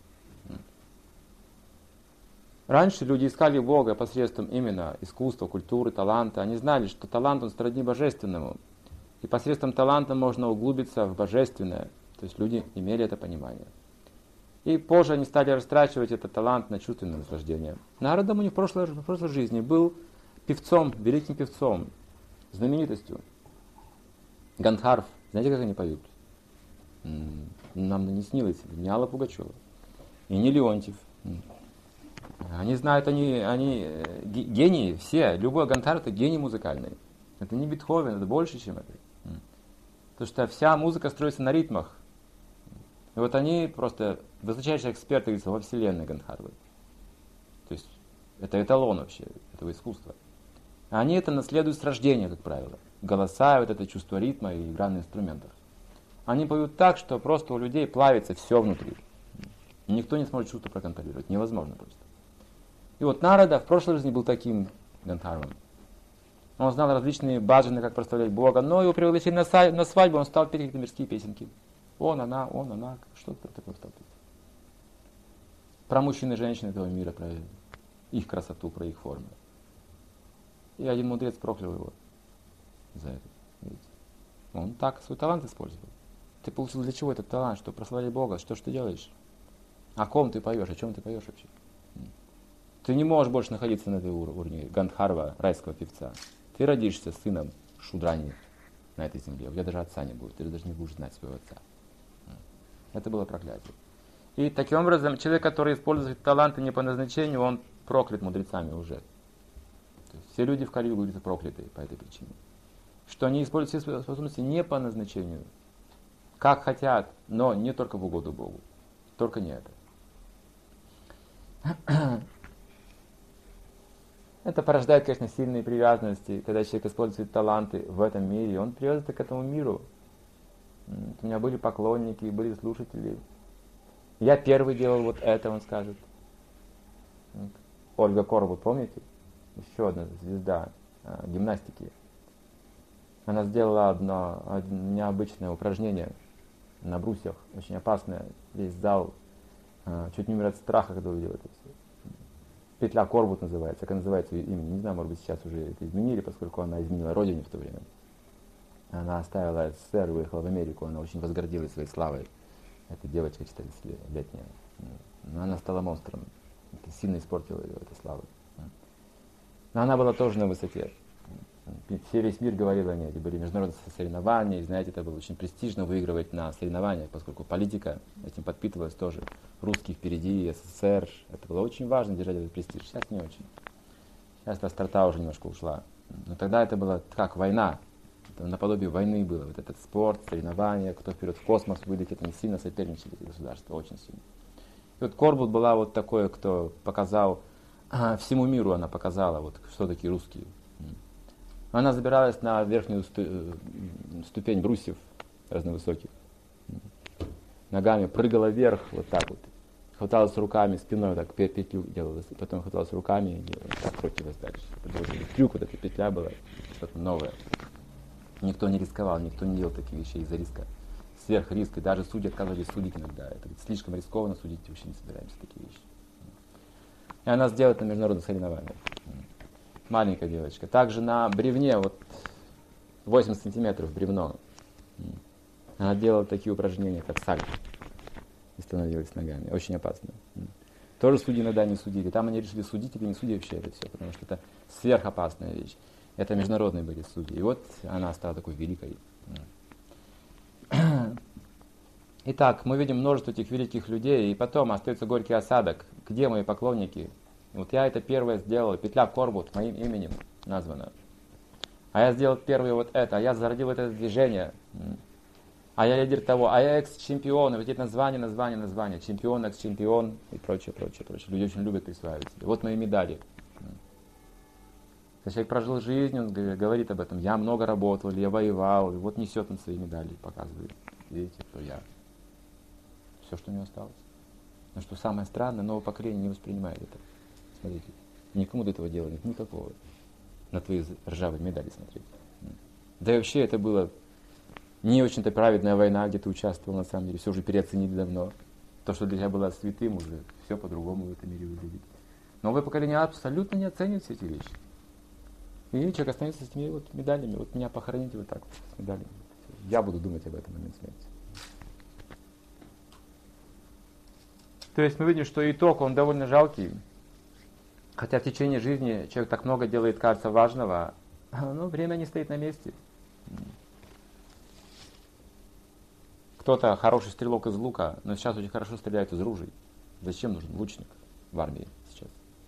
Раньше люди искали Бога посредством именно искусства, культуры, таланта. Они знали, что талант, он сродни божественному. И посредством таланта можно углубиться в божественное. То есть люди имели это понимание. И позже они стали растрачивать этот талант на чувственное наслаждение. Нарада Муни в прошлой жизни был певцом, великим певцом, знаменитостью. Гандхарв. Знаете, как они поют? Нам не снилось. Не Алла Пугачева. И не Леонтьев. Они знают, они гении, все. Любой Гандхарв — это гений музыкальный. Это не Бетховен, это больше, чем это. Потому что вся музыка строится на ритмах. И вот они просто высочайшие эксперты во вселенной Гандхарвы. То есть это эталон вообще этого искусства. Они это наследуют с рождения, как правило. Голоса, вот это чувство ритма и игра на инструментах. Они поют так, что просто у людей плавится все внутри. И никто не сможет чувство проконтролировать. Невозможно просто. И вот Нарада в прошлой жизни был таким Гандхарвом. Он знал различные баджаны, как прославлять Бога, но его пригласили на свадьбу, он стал петь какие-то мирские песенки. Он, она, что-то такое сталкивается. Про мужчин и женщин этого мира, про их красоту, про их форму. И один мудрец проклял его за это. Видите? Он так свой талант использовал. Ты получил для чего этот талант? Чтобы прославить Бога. Что ж ты делаешь? О ком ты поешь? О чем ты поешь вообще? Ты не можешь больше находиться на этой уровне Гандхарва, райского певца. Ты родишься сыном Шудрани на этой земле. У тебя даже отца не будет. Ты даже не будешь знать своего отца. Это было проклятие. И таким образом, человек, который использует таланты не по назначению, он проклят мудрецами уже. То есть все люди в Кали-югу, говорится, проклятые по этой причине. Что они используют все свои способности не по назначению. Как хотят, но не только в угоду Богу. Только не это. Это порождает, конечно, сильные привязанности. Когда человек использует таланты в этом мире, он привязан к этому миру. У меня были поклонники, были слушатели. Я первый делал вот это, он скажет. Ольга Корбут, помните? Еще одна звезда гимнастики. Она сделала одно необычное упражнение на брусьях, очень опасное. Весь зал чуть не умирает от страха, когда увидел это все. Петля Корбут называется, как называется ее имя. Не знаю, может быть, сейчас уже это изменили, поскольку она изменила родине в то время. Она оставила СССР, выехала в Америку, она очень возгордилась своей славой. Эта девочка 14-летняя. Но она стала монстром. Это сильно испортило ее, эта слава. Но она была тоже на высоте. Весь мир говорил о ней. Это были международные соревнования. И, знаете, это было очень престижно выигрывать на соревнованиях, поскольку политика этим подпитывалась тоже. Русские впереди, СССР. Это было очень важно держать этот престиж. Сейчас не очень. Сейчас эта острота уже немножко ушла. Но тогда это было как война. Это наподобие войны было. Вот этот спорт, соревнования, кто вперед в космос вылетит. Они сильно соперничали, эти государства, очень сильно. И вот Корбут была вот такой, кто показал, всему миру она показала, вот, что такие русские. Она забиралась на верхнюю ступень брусьев разновысоких. Ногами прыгала вверх, вот так вот. Хваталась руками, спиной так петлю делала. Потом хваталась руками и так крутилась дальше. Это был трюк, вот эта петля была, что-то новое. Никто не рисковал, никто не делал таких вещей из-за риска. Сверх риска. Даже судьи отказывались судить иногда. Это слишком рискованно судить, вообще не собираемся такие вещи. И она сделала это на международных соревнованиях. Маленькая девочка. Также на бревне, вот 80 сантиметров бревно. Она делала такие упражнения, как сальто. И становилась ногами. Очень опасно. Тоже судьи иногда не судили. Там они решили, судить или не судить вообще это все, потому что это сверхопасная вещь. Это международные были судьи. И вот она стала такой великой. Итак, мы видим множество этих великих людей, и потом остается горький осадок. Где мои поклонники? Вот я это первое сделал, петля Корбут моим именем названа. А я сделал первое вот это, а я зародил это движение. А я лидер того, а я экс-чемпион, и вот эти названия, чемпион, экс-чемпион и прочее. Люди очень любят присваивать себе. Вот мои медали. Когда человек прожил жизнь, он говорит об этом. Я много работал, я воевал, и вот несет он свои медали, показывает. Видите, кто я. Все, что у него осталось. Но что самое странное, новое поколение не воспринимает это. Смотрите, никому до этого дела нет никакого. На твои ржавые медали смотреть. Да и вообще это было не очень-то праведная война, где ты участвовал на самом деле. Все уже переоценили давно. То, что для тебя было святым, уже все по-другому в этом мире выглядит. Новое поколение абсолютно не оценивает все эти вещи. И человек останется с этими вот медалями. Вот меня похороните вот так вот с медалями. Я буду думать об этом в момент смерти. То есть мы видим, что итог, он довольно жалкий. Хотя в течение жизни человек так много делает, кажется, важного, но время не стоит на месте. Кто-то хороший стрелок из лука, но сейчас очень хорошо стреляет из ружей. Зачем нужен лучник в армии сейчас?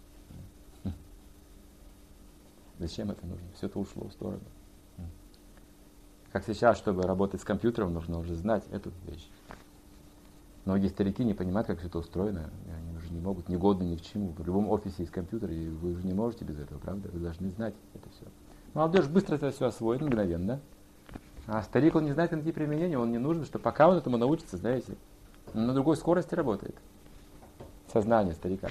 Зачем это нужно? Все это ушло в сторону. Как сейчас, чтобы работать с компьютером, нужно уже знать эту вещь. Многие старики не понимают, как все это устроено. Они уже не могут, не годны ни к чему. В любом офисе есть компьютер, и вы уже не можете без этого, правда? Вы должны знать это все. Молодежь быстро это все освоит, мгновенно. А старик, он не знает какие применения, он не нужен, что пока он этому научится, знаете, он на другой скорости работает. Сознание старика.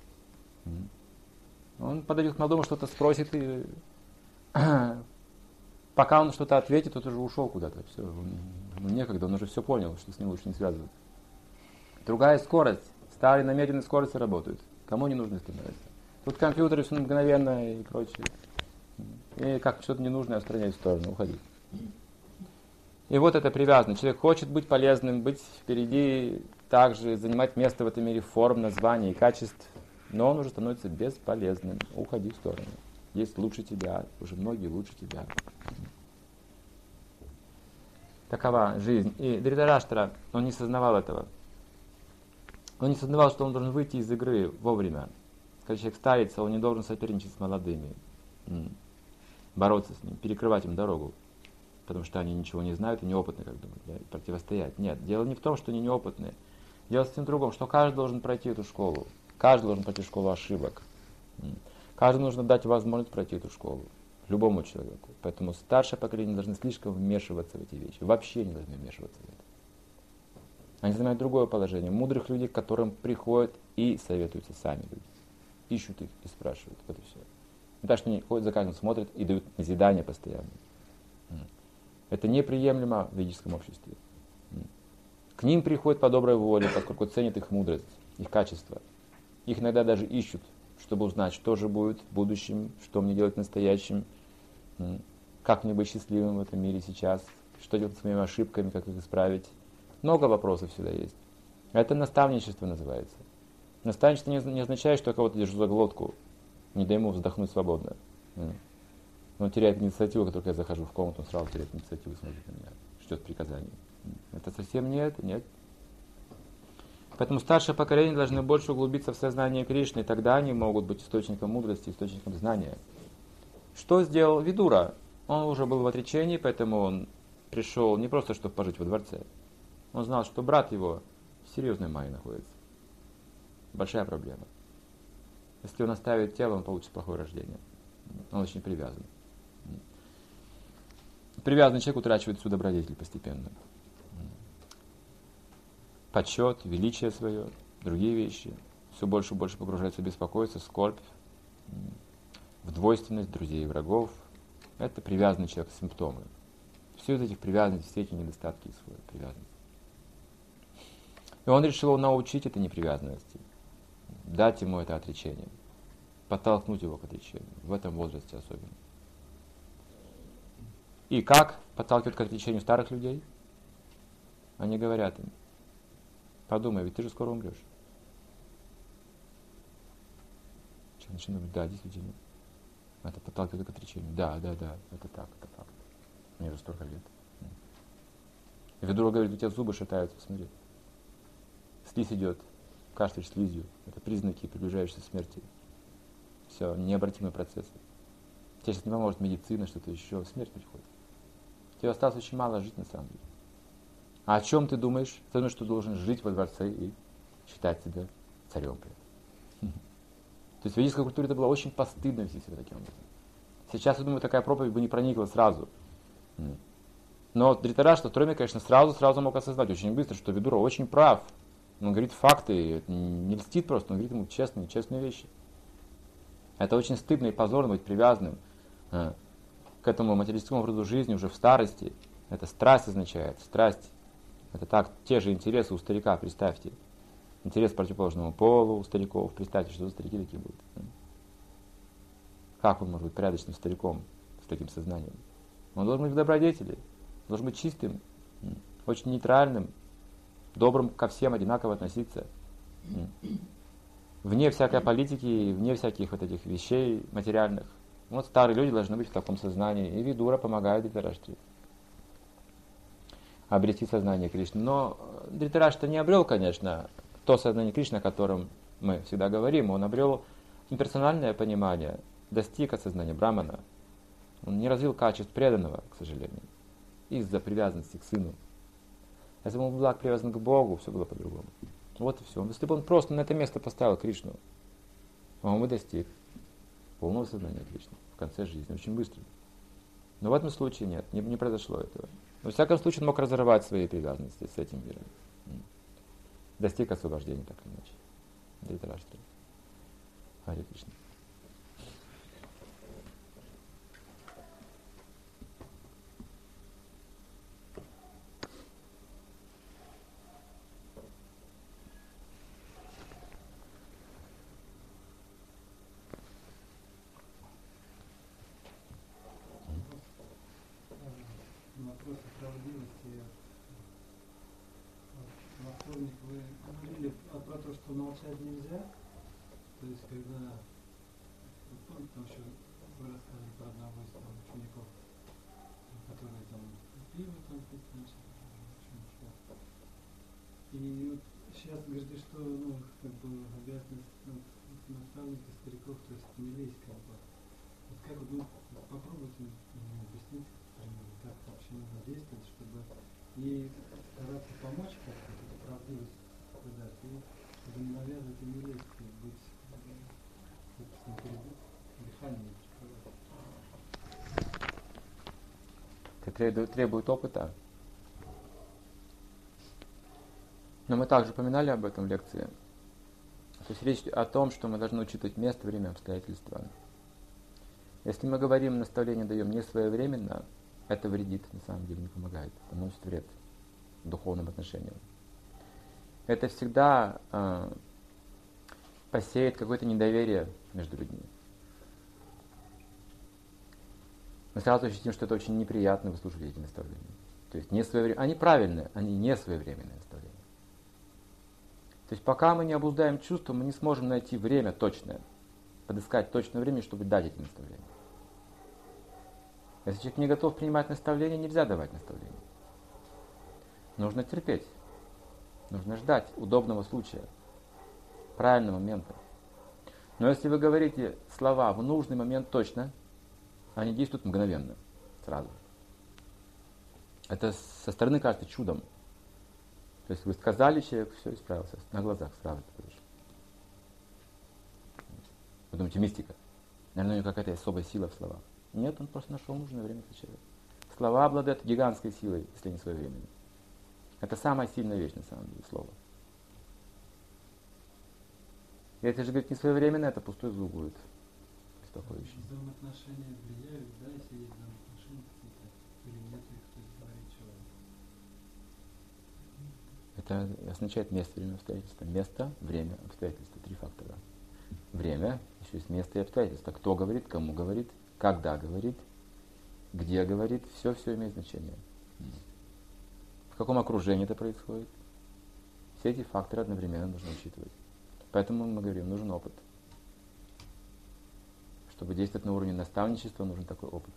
Он подойдет к молодому, что-то спросит, и пока он что-то ответит, тот уже ушел куда-то. Все, он некогда, он уже все понял, что с ним лучше не связываться. Другая скорость. Старые на медленной скорости работают. Кому не нужны становятся. Тут компьютеры все мгновенно и прочее. И как что-то ненужное отстранять в сторону, уходить. И вот это привязано. Человек хочет быть полезным, быть впереди, также занимать место в этом мире форм, названий и качеств. Но он уже становится бесполезным. Уходи в сторону. Есть лучше тебя, уже многие лучше тебя. Такова жизнь. И Дритараштра, он не сознавал этого. Он не сознавал, что он должен выйти из игры вовремя. Когда человек старится, он не должен соперничать с молодыми. Бороться с ним, перекрывать им дорогу. Потому что они ничего не знают и неопытны, как думают, да, и противостоять. Нет, дело не в том, что они неопытные. Дело в том другом, что каждый должен пройти эту школу. Каждый должен пройти школу ошибок. Каждому нужно дать возможность пройти эту школу. Любому человеку. Поэтому старшее поколение не должны слишком вмешиваться в эти вещи. Вообще не должны вмешиваться в это. Они занимают другое положение. Мудрых людей, к которым приходят и советуются сами люди. Ищут их и спрашивают. Вот и все. Не так, что они ходят за каждым, смотрят и дают назидание постоянно. Это неприемлемо в ведическом обществе. К ним приходят по доброй воле, поскольку ценят их мудрость, их качество. Их иногда даже ищут, чтобы узнать, что же будет в будущем, что мне делать в настоящем, как мне быть счастливым в этом мире сейчас, что делать с моими ошибками, как их исправить. Много вопросов всегда есть. Это наставничество называется. Наставничество не означает, что я кого-то держу за глотку, не дай ему вздохнуть свободно. Он теряет инициативу, как только я захожу в комнату, он сразу теряет инициативу, смотрит на меня, ждет приказаний. Это совсем нет. Поэтому старшее поколение должны больше углубиться в сознание Кришны, и тогда они могут быть источником мудрости, источником знания. Что сделал Видура? Он уже был в отречении, поэтому он пришел не просто, чтобы пожить во дворце. Он знал, что брат его в серьезной майе находится. Большая проблема. Если он оставит тело, он получит плохое рождение. Он очень привязан. Привязанный человек утрачивает всю добродетель постепенно. Почет, величие свое, другие вещи. Все больше и больше погружается в беспокойство, скорбь, в двойственность друзей и врагов. Это привязанный человек, симптомы. Все из этих привязанностей, все эти недостатки своей привязанности. И он решил его научить этой непривязанности, дать ему это отречение, подтолкнуть его к отречению, в этом возрасте особенно. И как подталкивают к отречению старых людей? Они говорят им: подумай, ведь ты же скоро умрешь. Человек начинает говорить: да, действительно. Это подталкивает к отречению. Да, это так, это факт. Мне уже столько лет. И Видура говорит: у тебя зубы шатаются, смотри. Слизь идет, кашляешь слизью. Это признаки приближающейся смерти. Все, необратимые процессы. Тебе сейчас не поможет медицина, что-то еще. Смерть приходит. Тебе осталось очень мало жить на самом деле. А о чем ты думаешь? Ты думаешь, что ты должен жить во дворце и считать себя царем при этом. То есть в ведической культуре это было очень постыдно вести себя таким образом. Сейчас, я думаю, такая проповедь бы не проникла сразу. Но Дритараштра в Троме, конечно, сразу мог осознать очень быстро, что Видура очень прав. Он говорит факты, не льстит просто, он говорит ему честные вещи. Это очень стыдно и позорно быть привязанным к этому материалистическому образу жизни уже в старости. Это страсть означает, страсть. Это так, те же интересы у старика, представьте. Интерес к противоположному полу у стариков, представьте, что за старики такие будут. Как он может быть порядочным стариком с таким сознанием? Он должен быть в добродетели, должен быть чистым, очень нейтральным, добрым ко всем одинаково относиться. Вне всякой политики, вне всяких вот этих вещей материальных. Вот старые люди должны быть в таком сознании. И Видура помогает Дритараштре обрести сознание Кришны. Но Дритараштра не обрел, конечно, то сознание Кришны, о котором мы всегда говорим. Он обрел имперсональное понимание, достиг осознания Брамана. Он не развил качеств преданного, к сожалению, из-за привязанности к сыну. Если бы он был привязан к Богу, все было по-другому. Вот и все. Если бы он просто на это место поставил Кришну, он бы достиг полного сознания Кришны в конце жизни, очень быстро. Но в этом случае нет, не произошло этого. Во всяком случае, он мог разорвать свои привязанности с этим миром. Достиг освобождения, так или иначе. Дритараштра. Харе Кришна. читать нельзя. То есть, когда, вот помните, там еще вы рассказывали про одного из там учеников, который там пиво там пить начал, в общем, ушел. И вот сейчас говорите, что, ну, как бы обязанность, ну, наставника, стариков, то есть не лезть, как бы. Вот как вот, ну, попробуйте мне объяснить, примерно, как вообще нужно действовать, чтобы и стараться помочь как-то, эту правдивость продать, и чтобы не навязывать и не лезть, и быть, собственно, дыхание не прикрывать. Это требует опыта. Но мы также упоминали об этом в лекции. То есть речь о том, что мы должны учитывать место, время, обстоятельства. Если мы говорим, наставление даем не своевременно, это вредит, на самом деле не помогает. Это наносит вред духовным отношениям. Это всегда посеет какое-то недоверие между людьми. Мы сразу ощутим, что это очень неприятно выслушивать эти наставления. То есть не своевременные. Они правильные, они не своевременные наставления. То есть пока мы не обуздаем чувства, мы не сможем найти время точное, подыскать точное время, чтобы дать эти наставления. Если человек не готов принимать наставления, нельзя давать наставления. Нужно терпеть. Нужно ждать удобного случая, правильного момента. Но если вы говорите слова в нужный момент точно, они действуют мгновенно, сразу. Это со стороны кажется чудом. То есть вы сказали, человек все исправился, на глазах сразу. Вы думаете, мистика? Наверное, у него какая-то особая сила в словах. Нет, он просто нашел нужное время для человека. Слова обладают гигантской силой, если не своевременны. Это самая сильная вещь, на самом деле, слово. И если же говорить не своевременно, это пустой звук будет. Беспокоящий. Взаимоотношения влияют, да, если есть взаимоотношения какие-то, или нет их, то есть говорить человек. Это означает место, время, обстоятельства. Место, время, обстоятельства. 3 фактора. Время, еще есть место и обстоятельства. Кто говорит, кому говорит, когда говорит, где говорит. Все имеет значение. В каком окружении это происходит. Все эти факторы одновременно нужно учитывать. Поэтому мы говорим, нужен опыт. Чтобы действовать на уровне наставничества, нужен такой опыт.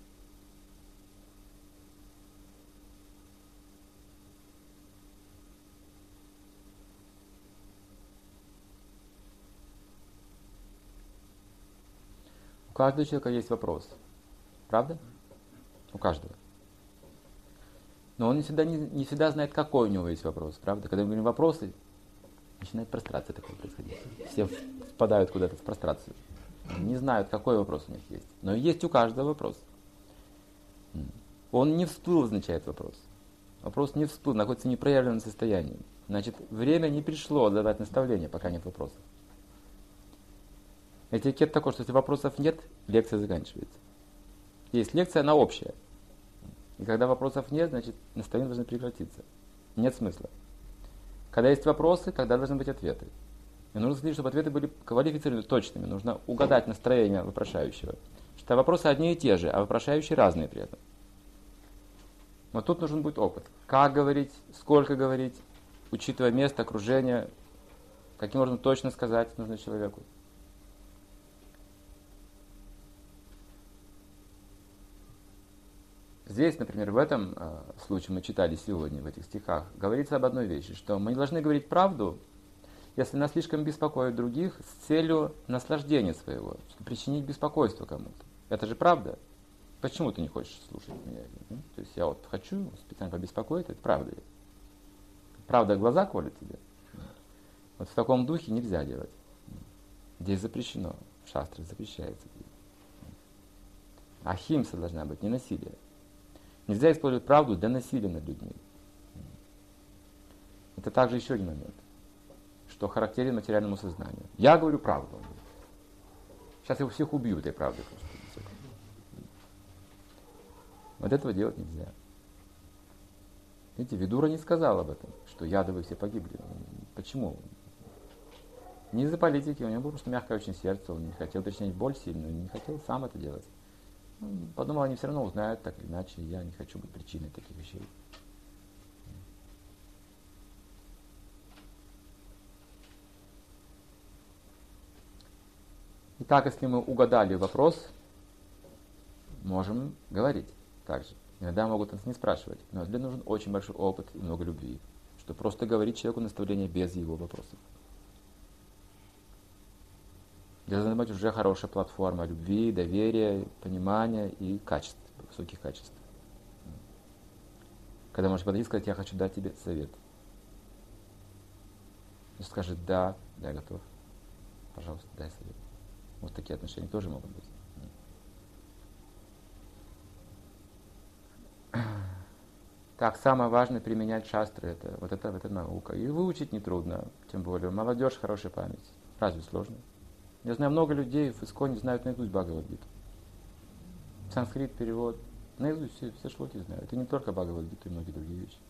У каждого человека есть вопрос. Правда? У каждого. Но он не всегда знает, какой у него есть вопрос. Правда? Когда мы говорим вопросы, начинает прострация такое происходить. Все впадают куда-то в прострацию. Не знают, какой вопрос у них есть. Но есть у каждого вопрос. Он не всплыл, означает вопрос. Вопрос не всплыл, находится в непроявленном состоянии. Значит, время не пришло давать наставления, пока нет вопросов. Этикет такой, что если вопросов нет, лекция заканчивается. Есть лекция, она общая. И когда вопросов нет, значит, наставления должны прекратиться. Нет смысла. Когда есть вопросы, тогда должны быть ответы. И нужно следить, чтобы ответы были квалифицированы, точными. Нужно угадать настроение вопрошающего. Что вопросы одни и те же, а вопрошающие разные при этом. Но тут нужен будет опыт. Как говорить, сколько говорить, учитывая место, окружение, каким образом точно сказать нужно человеку. Здесь, например, в этом случае мы читали сегодня, в этих стихах, говорится об одной вещи, что мы не должны говорить правду, если нас слишком беспокоит других с целью наслаждения своего, чтобы причинить беспокойство кому-то. Это же правда. Почему ты не хочешь слушать меня? То есть я вот хочу специально побеспокоить, это правда. Правда, глаза колят тебе. Вот в таком духе нельзя делать. Здесь запрещено. В шастрах запрещается. Ахимса должна быть, не насилие. Нельзя использовать правду для насилия над людьми. Это также еще один момент, что характерен материальному сознанию. Я говорю правду. Сейчас его всех убью этой правдой. Вот этого делать нельзя. Видите, Видура не сказал об этом, что ядовые все погибли. Почему? Не из-за политики, у него было просто мягкое очень сердце, он не хотел причинять боль сильную, не хотел сам это делать. Он подумал, они все равно узнают так или иначе, я не хочу быть причиной таких вещей. Итак, если мы угадали вопрос, можем говорить также. Иногда могут нас не спрашивать, но для нужен очень большой опыт и много любви, чтобы просто говорить человеку наставление без его вопросов. Должна быть уже хорошая платформа любви, доверия, понимания и качеств, высоких качеств. Когда можешь подойти и сказать: я хочу дать тебе совет. И скажет: да, я готов. Пожалуйста, дай совет. Вот такие отношения тоже могут быть. Так, самое важное — применять шастры. Это наука. И выучить нетрудно, тем более. Молодежь, хорошая память. Разве сложно? Я знаю много людей в Исконе знают наизусть Бхагавад-гиту. Санскрит, перевод. Наизусть все шлоки знают. Это не только Бхагавад-гиту, и многие другие вещи.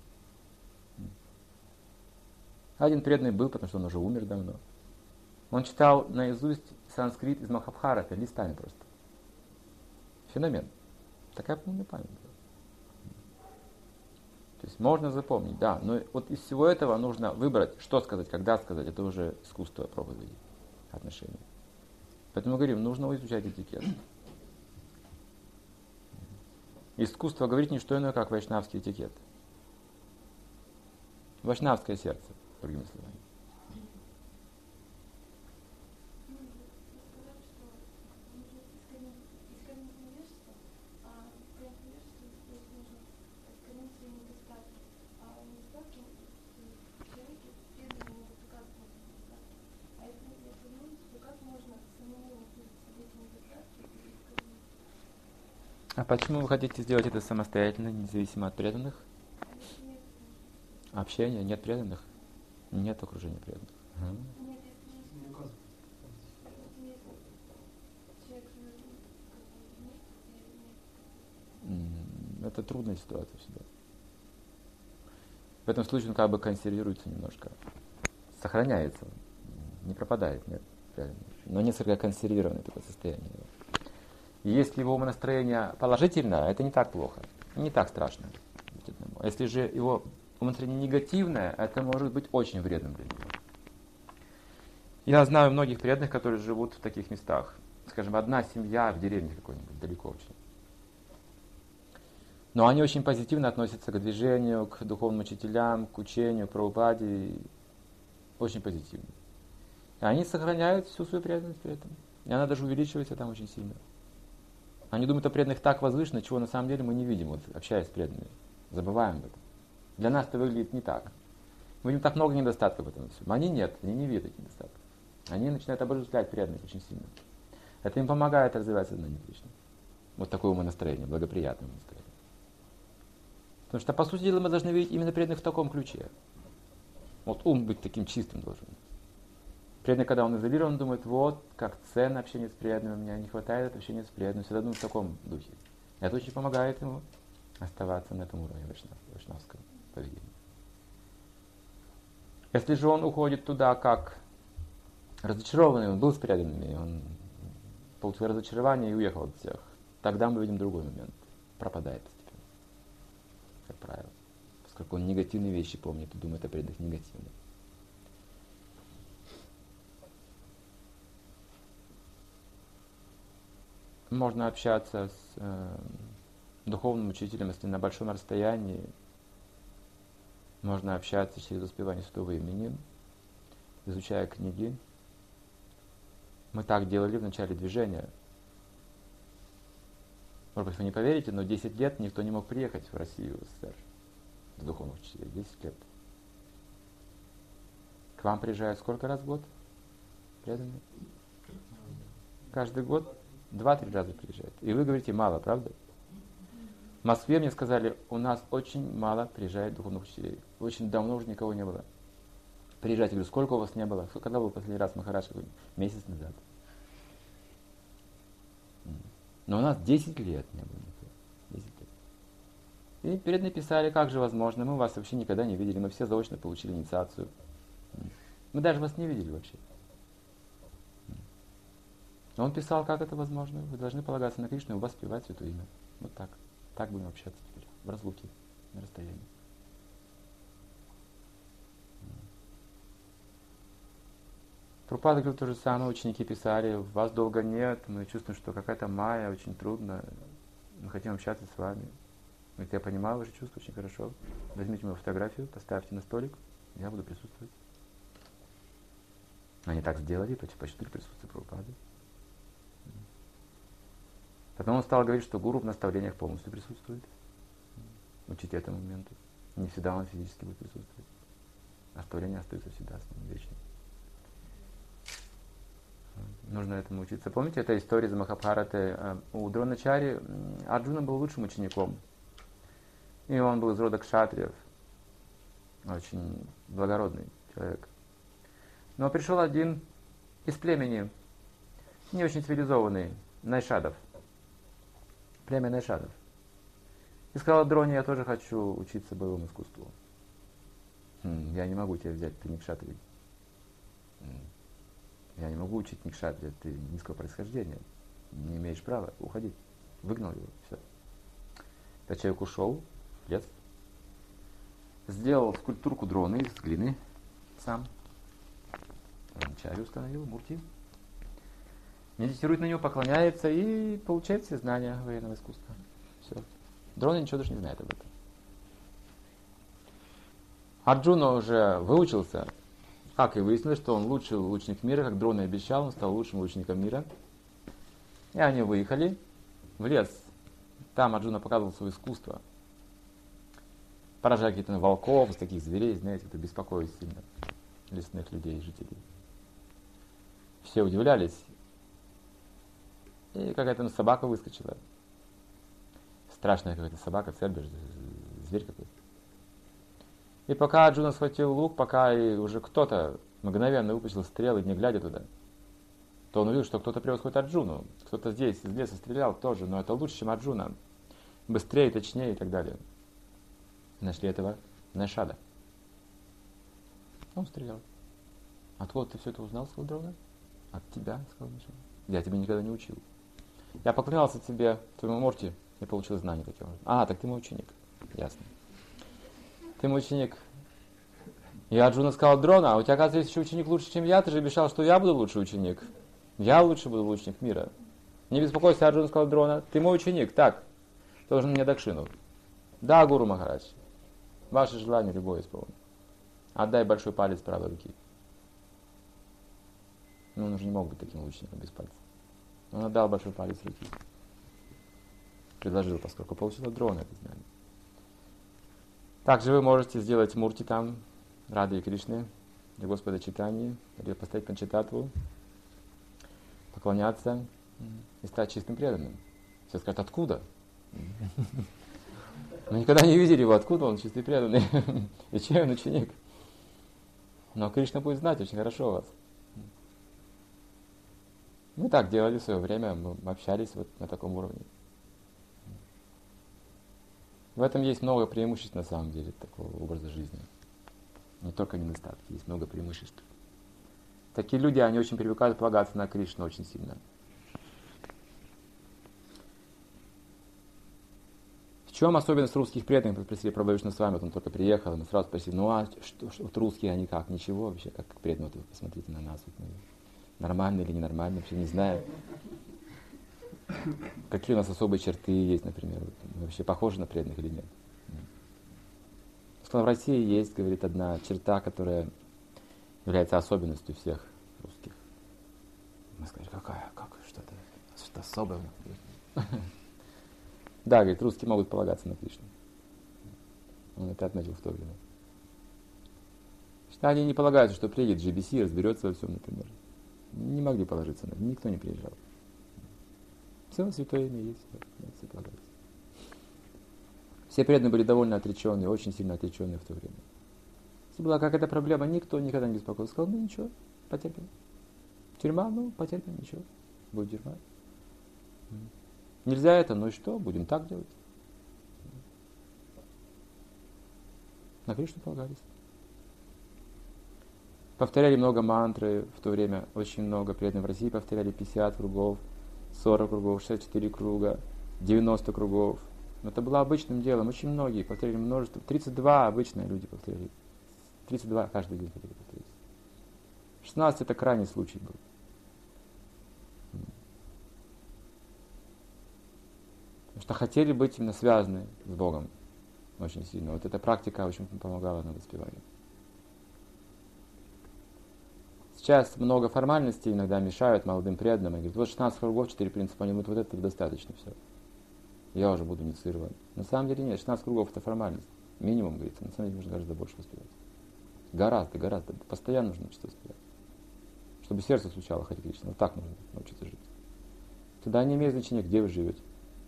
Один преданный был, потому что он уже умер давно. Он читал наизусть санскрит из Махабхараты, листами просто. Феномен. Такая полная память была. То есть можно запомнить, да, но вот из всего этого нужно выбрать, что сказать, когда сказать. Это уже искусство проповеди, отношений. Поэтому мы говорим, нужно изучать этикет. Искусство говорить не что иное, как вайшнавский этикет. Вайшнавское сердце, другими словами. А почему вы хотите сделать это самостоятельно, независимо от преданных? Общения, нет преданных? Нет окружения преданных. Это трудная ситуация всегда. В этом случае он как бы консервируется немножко. Сохраняется, не пропадает, нет, правильно. Но несколько консервированное такое состояние. И если его умонастроение положительное, это не так плохо, не так страшно. Если же его умонастроение негативное, это может быть очень вредным для него. Я знаю многих преданных, которые живут в таких местах. Скажем, одна семья в деревне какой-нибудь, далеко очень. Но они очень позитивно относятся к движению, к духовным учителям, к учению, к Прабхупаде. Очень позитивно. И они сохраняют всю свою преданность при этом. И она даже увеличивается там очень сильно. Они думают о преданных так возвышенно, чего на самом деле мы не видим, вот, общаясь с преданными. Забываем об этом. Для нас это выглядит не так. Мы видим так много недостатков в этом всем. Они нет, они не видят этих недостатков. Они начинают обожествлять преданных очень сильно. Это им помогает развивать сознание Кришны. Вот такое умонастроение, благоприятное умонастроение. Потому что, по сути дела, мы должны видеть именно преданных в таком ключе. Вот ум быть таким чистым должен. Преданный, когда он изолирован, думает: вот, как ценно общение с преданными, у меня не хватает общения с преданными. Всегда думает в таком духе. Это очень помогает ему оставаться на этом уровне вайшнавского поведения. Если же он уходит туда как разочарованный, он был с преданными, он получил разочарование и уехал от всех, тогда мы видим другой момент. Пропадает постепенно, как правило. Поскольку он негативные вещи помнит и думает о преданных негативно. Можно общаться с духовным учителем, если на большом расстоянии. Можно общаться через воспевание святого имени, изучая книги. Мы так делали в начале движения. Может быть, вы не поверите, но 10 лет никто не мог приехать в Россию, в СССР, с духовных учителей. 10 лет. К вам приезжают сколько раз в год? Преданные? Каждый год 2-3 раза приезжают. И вы говорите: мало, правда? В Москве мне сказали: у нас очень мало приезжает духовных учителей. Очень давно уже никого не было. Приезжайте. Я говорю: сколько у вас не было? Когда был последний раз Махарадж? Месяц назад. Но у нас 10 лет не было никого. 10 лет. И перед написали: как же возможно? Мы вас вообще никогда не видели. Мы все заочно получили инициацию. Мы даже вас не видели вообще. Он писал: как это возможно? Вы должны полагаться на Кришну и воспевать святое имя. Вот так. Так будем общаться теперь. В разлуке, на расстоянии. Прабхупада говорил то же самое, ученики писали, вас долго нет, мы чувствуем, что какая-то майя, очень трудно, мы хотим общаться с вами. Говорит, я понимаю ваши чувства очень хорошо, возьмите мою фотографию, поставьте на столик, я буду присутствовать. Они так сделали, почтили присутствие Прабхупады. Потом он стал говорить, что гуру в наставлениях полностью присутствует. Учите этому моменту. Не всегда он физически будет присутствовать. Наставления остаются всегда с ним вечно. Нужно этому учиться. Помните, эта история из Махабхараты? У Дроначари Арджуна был лучшим учеником. И он был из рода кшатриев. Очень благородный человек. Но пришел один из племени, не очень цивилизованный, Найшадов. Племя Найшадов. И сказал Дроне, я тоже хочу учиться боевому искусству. Я не могу тебя взять, ты не кшатрий. Я не могу учить не кшатрия, ты низкого происхождения. Не имеешь права, уходи. Выгнал его, все. Этот человек ушел в лес. Сделал скульптурку Дроны из глины сам. Чарю установил, мурти. Медитирует на него, поклоняется и получает все знания военного искусства. Все. Дрона ничего даже не знает об этом. Арджуна уже выучился, как и выяснилось, что он лучший лучник мира, как Дрона и обещал, он стал лучшим лучником мира. И они выехали в лес. Там Арджуна показывал свое искусство. Поражая каких-то волков, таких зверей, знаете, кто беспокоит сильно лесных людей, жителей. Все удивлялись. И какая-то собака выскочила. Страшная какая-то собака, цербер, зверь какой-то. И пока Арджуна схватил лук, пока и уже кто-то мгновенно выпустил стрелы, не глядя туда, то он увидел, что кто-то превосходит Арджуну. Кто-то здесь из леса стрелял тоже, но это лучше, чем Арджуна. Быстрее, точнее и так далее. Нашли этого Найшада. Он стрелял. Откуда ты все это узнал, сказал Дрона? От тебя, сказал Найшада. Я тебя никогда не учил. Я поклонялся тебе, твоему Мурти, и получил знания такие. Так ты мой ученик. Ясно. Ты мой ученик. И Арджуна сказал, Дрона, у тебя, оказывается, есть еще ученик лучше, чем я. Ты же обещал, что я буду лучший ученик. Я лучше буду лучник мира. Не беспокойся, Арджуна сказал, Дрона, ты мой ученик. Так, должен мне дакшину. Да, Гуру Махарадж. Ваше желание любое исполню. Отдай большой палец правой руки. Он уже не мог быть таким учеником без пальца. Он отдал большой палец руки. Предложил, поскольку получил от Дрона это знание. Также вы можете сделать мурти там, Рады и Кришны, для Господа Чайтаньи, или поставить Панчататтву, поклоняться и стать чистым преданным. Все скажут, откуда? Мы никогда не видели его, откуда он чистый преданный, и чей он ученик. Но Кришна будет знать очень хорошо вас. Мы так делали в свое время, мы общались вот на таком уровне. В этом есть много преимуществ на самом деле такого образа жизни. Не только недостатки, есть много преимуществ. Такие люди, они очень привыкают полагаться на Кришну очень сильно. В чем особенность русских преданных? Мы спросили про Вишну с вами, вот он только приехал, и мы сразу спросили, что вот русские, они как, ничего вообще, как преданные, вот вы посмотрите на нас, вот мы нормальные или ненормальные, вообще не знаю. Какие у нас особые черты есть, например, вот, мы вообще похожи на преданных или нет. В России есть, говорит, одна черта, которая является особенностью всех русских. Мы сказали, что-то особое. Да, говорит, русские могут полагаться на Кришну. Он это отметил в то время. Что они не полагаются, что приедет GBC и разберется во всем, например. Не могли положиться на это, никто не приезжал. Все святое имя есть, все полагаются. Все преданные были довольно отреченные, очень сильно отреченные в то время. Если была какая-то проблема, никто никогда не беспокоился. Сказал, ничего, потерпим. Тюрьма, потерпим, ничего. Будет тюрьма. Нельзя это, и что, будем так делать. На Кришну полагались. Повторяли много мантры в то время, очень много преданных в России повторяли 50 кругов, 40 кругов, 64 круга, 90 кругов. Но это было обычным делом, очень многие повторяли множество, 32 обычные люди повторяли. 32 каждый день повторяли. 16 это крайний случай был. Потому что хотели быть именно связаны с Богом очень сильно. Вот эта практика очень помогала на воспевании. Сейчас много формальностей иногда мешают молодым преданным. Они говорят, вот 16 кругов, 4 принципа, они говорят, вот этого достаточно, все. Я уже буду инициирован. На самом деле нет, 16 кругов это формальность. Минимум, говорится, на самом деле нужно гораздо больше воспевать. Гораздо. Постоянно нужно учиться воспевать. Чтобы сердце стучало Харе Кришна. Вот так нужно научиться жить. Тогда не имеет значения, где вы живете.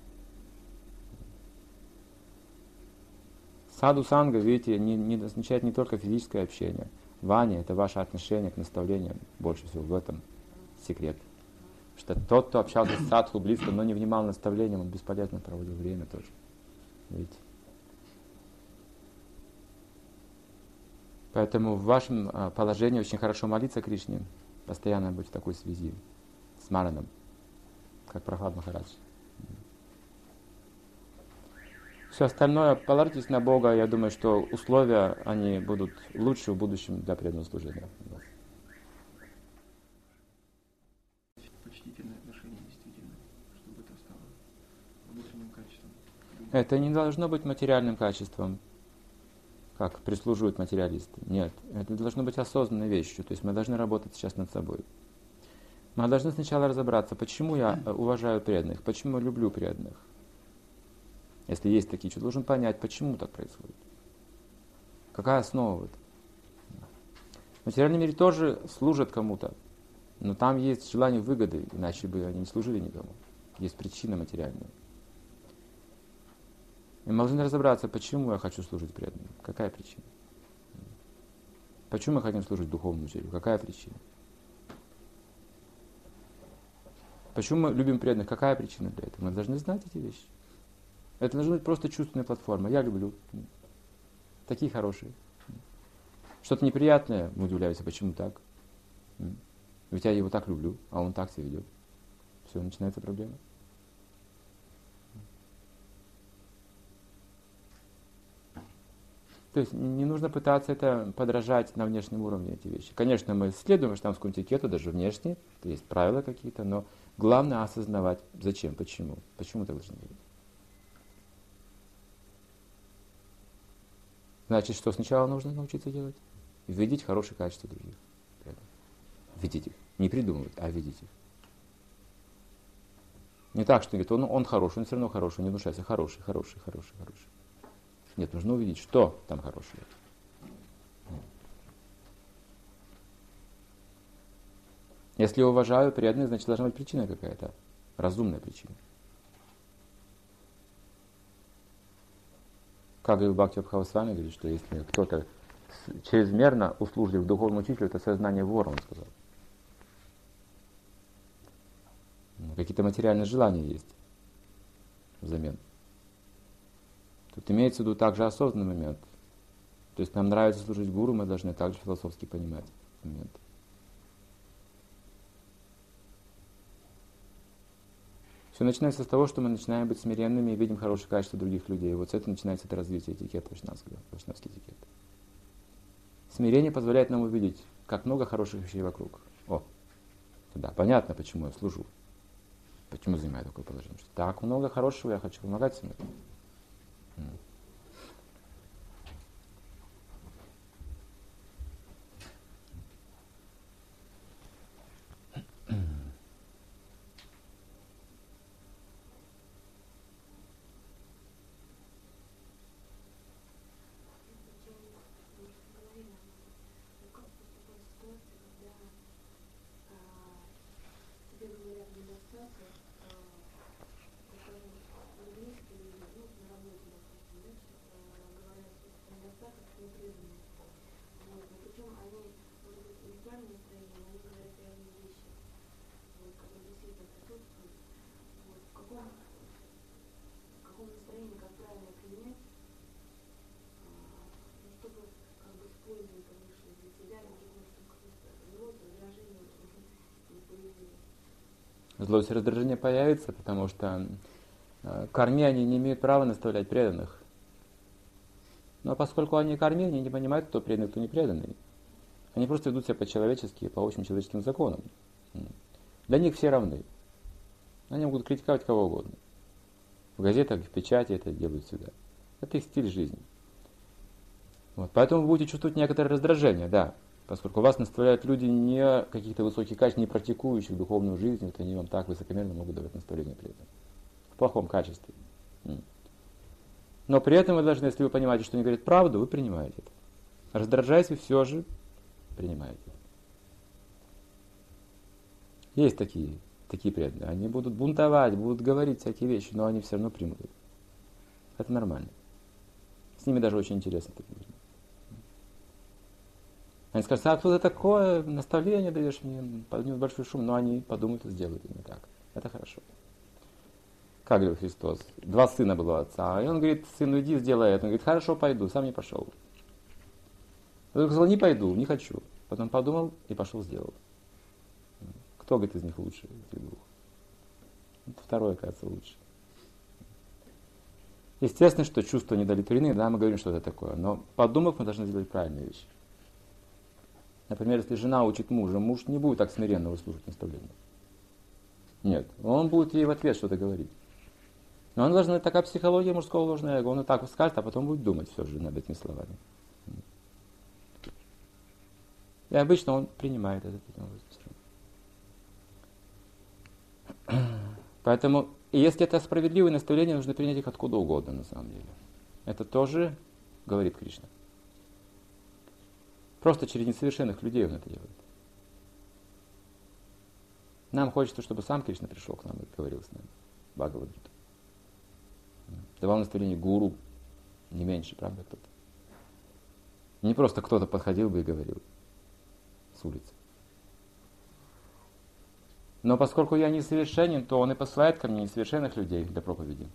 Саду санга, видите, не означает не только физическое общение. Ваня — это ваше отношение к наставлениям. Больше всего в этом секрет. Что тот, кто общался с садху близко, но не внимал наставлениям, он бесполезно проводил время тоже. Видите? Поэтому в вашем положении очень хорошо молиться Кришне, постоянно быть в такой связи с Мараном, как Прахлад Махарадж. Все остальное, положитесь на Бога, я думаю, что условия, они будут лучше в будущем для преданного служения. Почтительное отношение действительно, чтобы это стало внутренним качеством. Это не должно быть материальным качеством, как прислуживают материалисты. Нет, это должно быть осознанной вещью. То есть мы должны работать сейчас над собой. Мы должны сначала разобраться, почему я уважаю преданных, почему я люблю преданных. Если есть такие чувства, должен понять, почему так происходит. Какая основа в этом? В материальном мире тоже служат кому-то, но там есть желание выгоды, иначе бы они не служили никому. Есть причина материальная. И мы должны разобраться, почему я хочу служить преданным. Какая причина? Почему мы хотим служить духовному учителю? Какая причина? Почему мы любим преданных? Какая причина для этого? Мы должны знать эти вещи. Это должна быть просто чувственная платформа. Я люблю. Такие хорошие. Что-то неприятное, мы удивляемся, почему так. Ведь я его так люблю, а он так себя ведет. Все, начинается проблема. То есть не нужно пытаться это подражать на внешнем уровне, эти вещи. Конечно, мы следуем штампскому этикету, даже внешне, есть правила какие-то, но главное осознавать, зачем, почему. Почему так должно быть. Значит, что сначала нужно научиться делать? Видеть хорошие качества других. Видеть их. Не придумывать, а видеть их. Не так, что говорит, он хороший, он все равно хороший, не внушайся, хороший. Нет, нужно увидеть, что там хорошего. Если я уважаю преданных, значит, должна быть причина какая-то. Разумная причина. Как говорил Бхактивinoда Свами, говорит, что если кто-то чрезмерно услужлив духовному учителю, это сознание вора, он сказал. Какие-то материальные желания есть взамен. Тут имеется в виду также осознанный момент. То есть нам нравится служить гуру, мы должны также философски понимать этот момент. Все начинается с того, что мы начинаем быть смиренными и видим хорошие качества других людей. И вот с этого начинается это развитие этикета вайшнавский этикет. Смирение позволяет нам увидеть, как много хороших вещей вокруг. Да, понятно, почему я служу. Почему занимаю такое положение. Что так много хорошего, я хочу помогать всем этому. Злость и раздражение появится, потому что карми, они не имеют права наставлять преданных. Но поскольку они карми, они не понимают, кто преданный, кто не преданный. Они просто ведут себя по-человечески, по общим человеческим законам. Для них все равны. Они могут критиковать кого угодно. В газетах, в печати это делают всегда. Это их стиль жизни. Вот. Поэтому вы будете чувствовать некоторое раздражение, да. Поскольку вас наставляют люди не каких-то высоких качеств, не практикующих духовную жизнь, вот они вам так высокомерно могут давать наставления при этом. В плохом качестве. Но при этом вы должны, если вы понимаете, что они говорят правду, вы принимаете это. Раздражаясь, вы все же принимаете. Есть такие преданные. Они будут бунтовать, будут говорить всякие вещи, но они все равно примут это. Это нормально. С ними даже очень интересно так говорить. Они скажут, а кто ты такое, наставление даешь мне, поднимут большой шум, но они подумают и сделают именно так. Это хорошо. Как говорил Христос, 2 сына было у отца, и он говорит, сын, иди, сделай это. Он говорит, хорошо, пойду, сам не пошел. Он сказал, не пойду, не хочу. Потом подумал и пошел, сделал. Кто, говорит, из них лучше, этих 2? Второй, кажется, лучше. Естественно, что чувства не удовлетворены, да, мы говорим, что это такое. Но подумав, мы должны сделать правильные вещи. Например, если жена учит мужа, муж не будет так смиренно выслушивать наставления. Нет, он будет ей в ответ что-то говорить. Но он должен, такая психология мужского ложного эго, он и так скажет, а потом будет думать все же над этими словами. И обычно он принимает это. Поэтому, если это справедливые наставления, нужно принять их откуда угодно, на самом деле. Это тоже говорит Кришна. Просто через несовершенных людей он это делает. Нам хочется, чтобы сам Кришна пришел к нам и говорил с нами. Бхагавад-гиту. Давал наставление гуру, не меньше, правда, кто-то. Не просто кто-то подходил бы и говорил с улицы. Но поскольку я несовершенен, то он и посылает ко мне несовершенных людей для проповеди.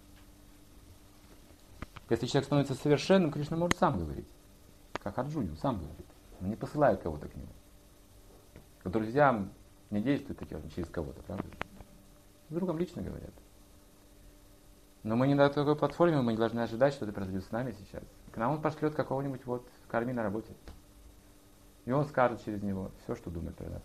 Если человек становится совершенным, Кришна может сам говорить. Как Арджуне, он сам говорит. Он не посылает кого-то к нему. К друзьям не действует таким через кого-то, правда? С другом лично говорят. Но мы не на такой платформе, мы не должны ожидать, что это произойдет с нами сейчас. К нам он пошлет какого-нибудь вот карми на работе. И он скажет через него все, что думает про нас.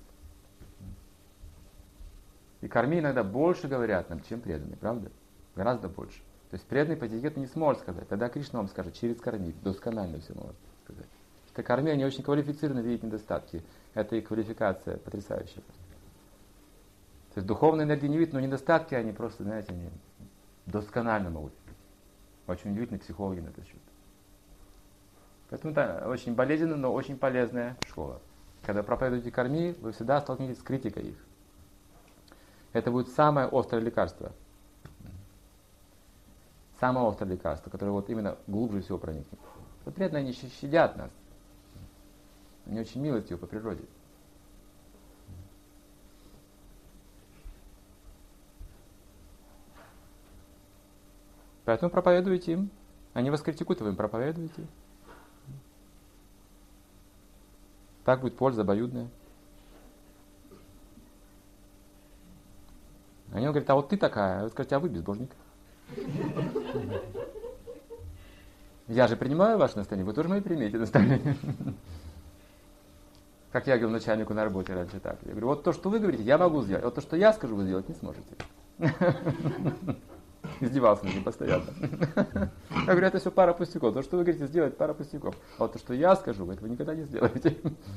И карми иногда больше говорят нам, чем преданные, правда? Гораздо больше. То есть преданный по этикету не сможет сказать. Тогда Кришна вам скажет через карми, досконально все может сказать. Как карми, они очень квалифицированы видеть недостатки. Это их квалификация потрясающая. То есть духовная энергия не видит, но недостатки, они просто, знаете, они досконально могут видеть. Очень удивительные психологи на этот счет. Поэтому это очень болезненная, но очень полезная школа. Когда проповедуете карми, вы всегда столкнетесь с критикой их. Это будет самое острое лекарство. Самое острое лекарство, которое вот именно глубже всего проникнет. Вот преданные, они щадят нас. Они очень милостивы по природе. Поэтому проповедуйте им. Они вас критикуют, вы им проповедуете. Так будет польза обоюдная. Они говорят, а вот ты такая. А вы скажете, а вы безбожник. Я же принимаю ваше наставление, вы тоже мои примете наставление. Как я говорил начальнику на работе раньше так. Я говорю, вот то, что вы говорите, я могу сделать. Вот то, что я скажу, вы сделать не сможете. Издевался над ним постоянно. Я говорю, это все пара пустяков. То, что вы говорите, сделать пара пустяков. А вот то, что я скажу, вы этого никогда не сделаете.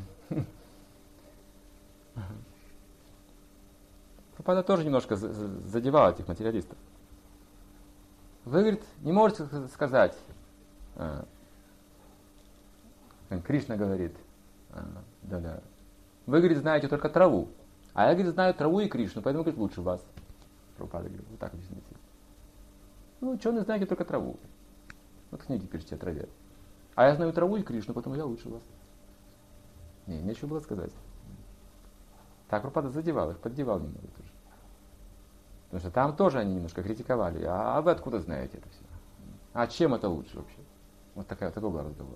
Прабхупада тоже немножко задевал этих материалистов. Вы, говорит, не можете сказать, Кришна говорит, да-да, вы, говорит, знаете только траву, а я, говорит, знаю траву и Кришну, поэтому, говорит, лучше вас. Прабхупада говорит, вот так объясните. Ну, ученые знаете только траву. Вот книги пишите о траве. А я знаю траву и Кришну, поэтому я лучше вас. Нечего было сказать. Так Прабхупада задевал их, поддевал немного тоже. Потому что там тоже они немножко критиковали. А вы откуда знаете это все? А чем это лучше вообще? Вот такой был разговор.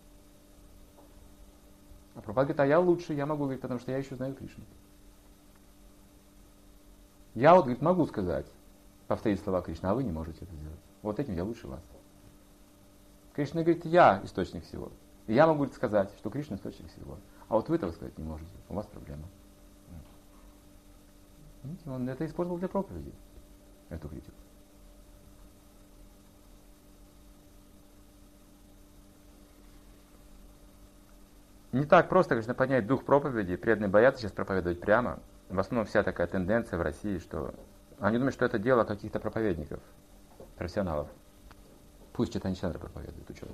А Прабхупада говорит, а я лучше, я могу говорить, потому что я еще знаю Кришну. Я вот, говорит, могу сказать, повторить слова Кришны, а вы не можете это сделать. Вот этим я лучше вас. Кришна говорит, я источник всего. И я могу сказать, что Кришна источник всего. А вот вы этого сказать не можете, у вас проблема. Видите, он это использовал для проповеди, эту критику. Не так просто, конечно, понять дух проповеди. Преданные боятся сейчас проповедовать прямо. В основном вся такая тенденция в России, что они думают, что это дело каких-то проповедников, профессионалов. Пусть Чайтанья-чаритамриту проповедует ученый.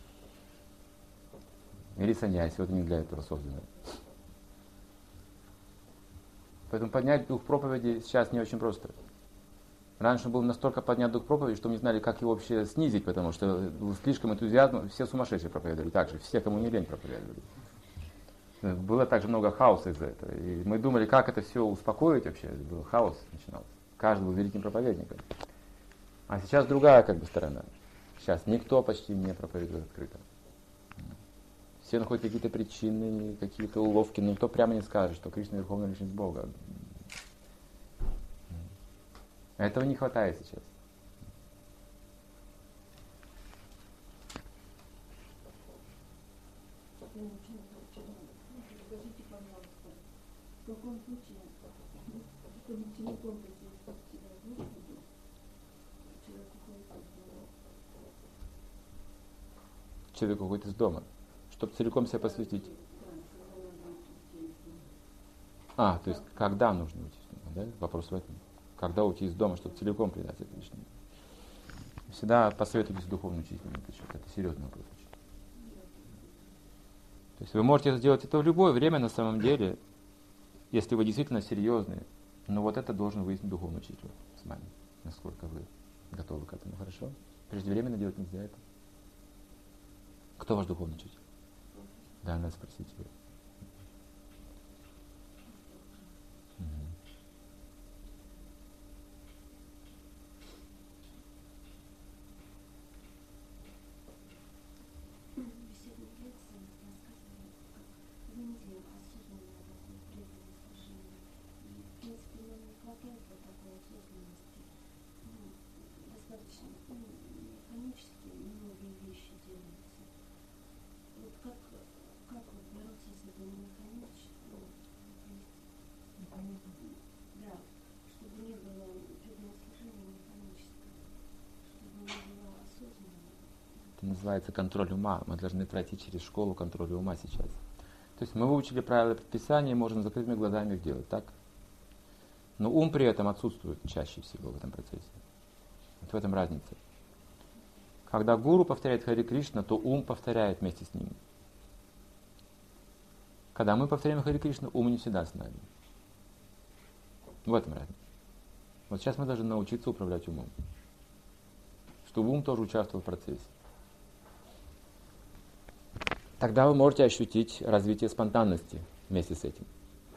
Или саньяси, вот не для этого созданы. Поэтому поднять дух проповеди сейчас не очень просто. Раньше был настолько поднят дух проповеди, что мы не знали, как его вообще снизить, потому что был слишком энтузиазм, все сумасшедшие проповедовали так же, все, кому не лень, проповедовали. Было также много хаоса из-за этого. И мы думали, как это все успокоить вообще. Был хаос начинался. Каждый был великим проповедником. А сейчас другая сторона. Сейчас никто почти не проповедует открыто. Все находят какие-то причины, какие-то уловки, но никто прямо не скажет, что Кришна верховная личность Бога. Этого не хватает сейчас. Скажите, пожалуйста, в каком случае, чтобы целиком посвятить себя Господу, человек уходит из дома? Человек уходит из дома, чтобы целиком себя посвятить. То есть, когда нужно уйти из дома, да? Вопрос в этом. Когда уйти из дома, чтобы целиком предаться Кришне. Всегда посоветуйтесь с духовным учителем. Это серьезный вопрос. То есть вы можете сделать это в любое время на самом деле, если вы действительно серьезные. Но вот это должен выяснить духовный учитель с вами, насколько вы готовы к этому. Хорошо? Преждевременно делать нельзя это. Кто ваш духовный учитель? Да, надо спросить его. Достаточно механически многие вещи делаются. Вот как вот бороться с этим механическим? Да, чтобы не было преданного служения механического, чтобы не было осознанного. Это называется контроль ума. Мы должны пройти через школу контроля ума сейчас. То есть мы выучили правила предписания, можем закрытыми глазами их делать, так? Но ум при этом отсутствует чаще всего в этом процессе. Вот в этом разница. Когда гуру повторяет Харе Кришна, то ум повторяет вместе с ним. Когда мы повторяем Харе Кришна, ум не всегда с нами. В этом разница. Вот сейчас мы должны научиться управлять умом. Чтобы ум тоже участвовал в процессе. Тогда вы можете ощутить развитие спонтанности вместе с этим.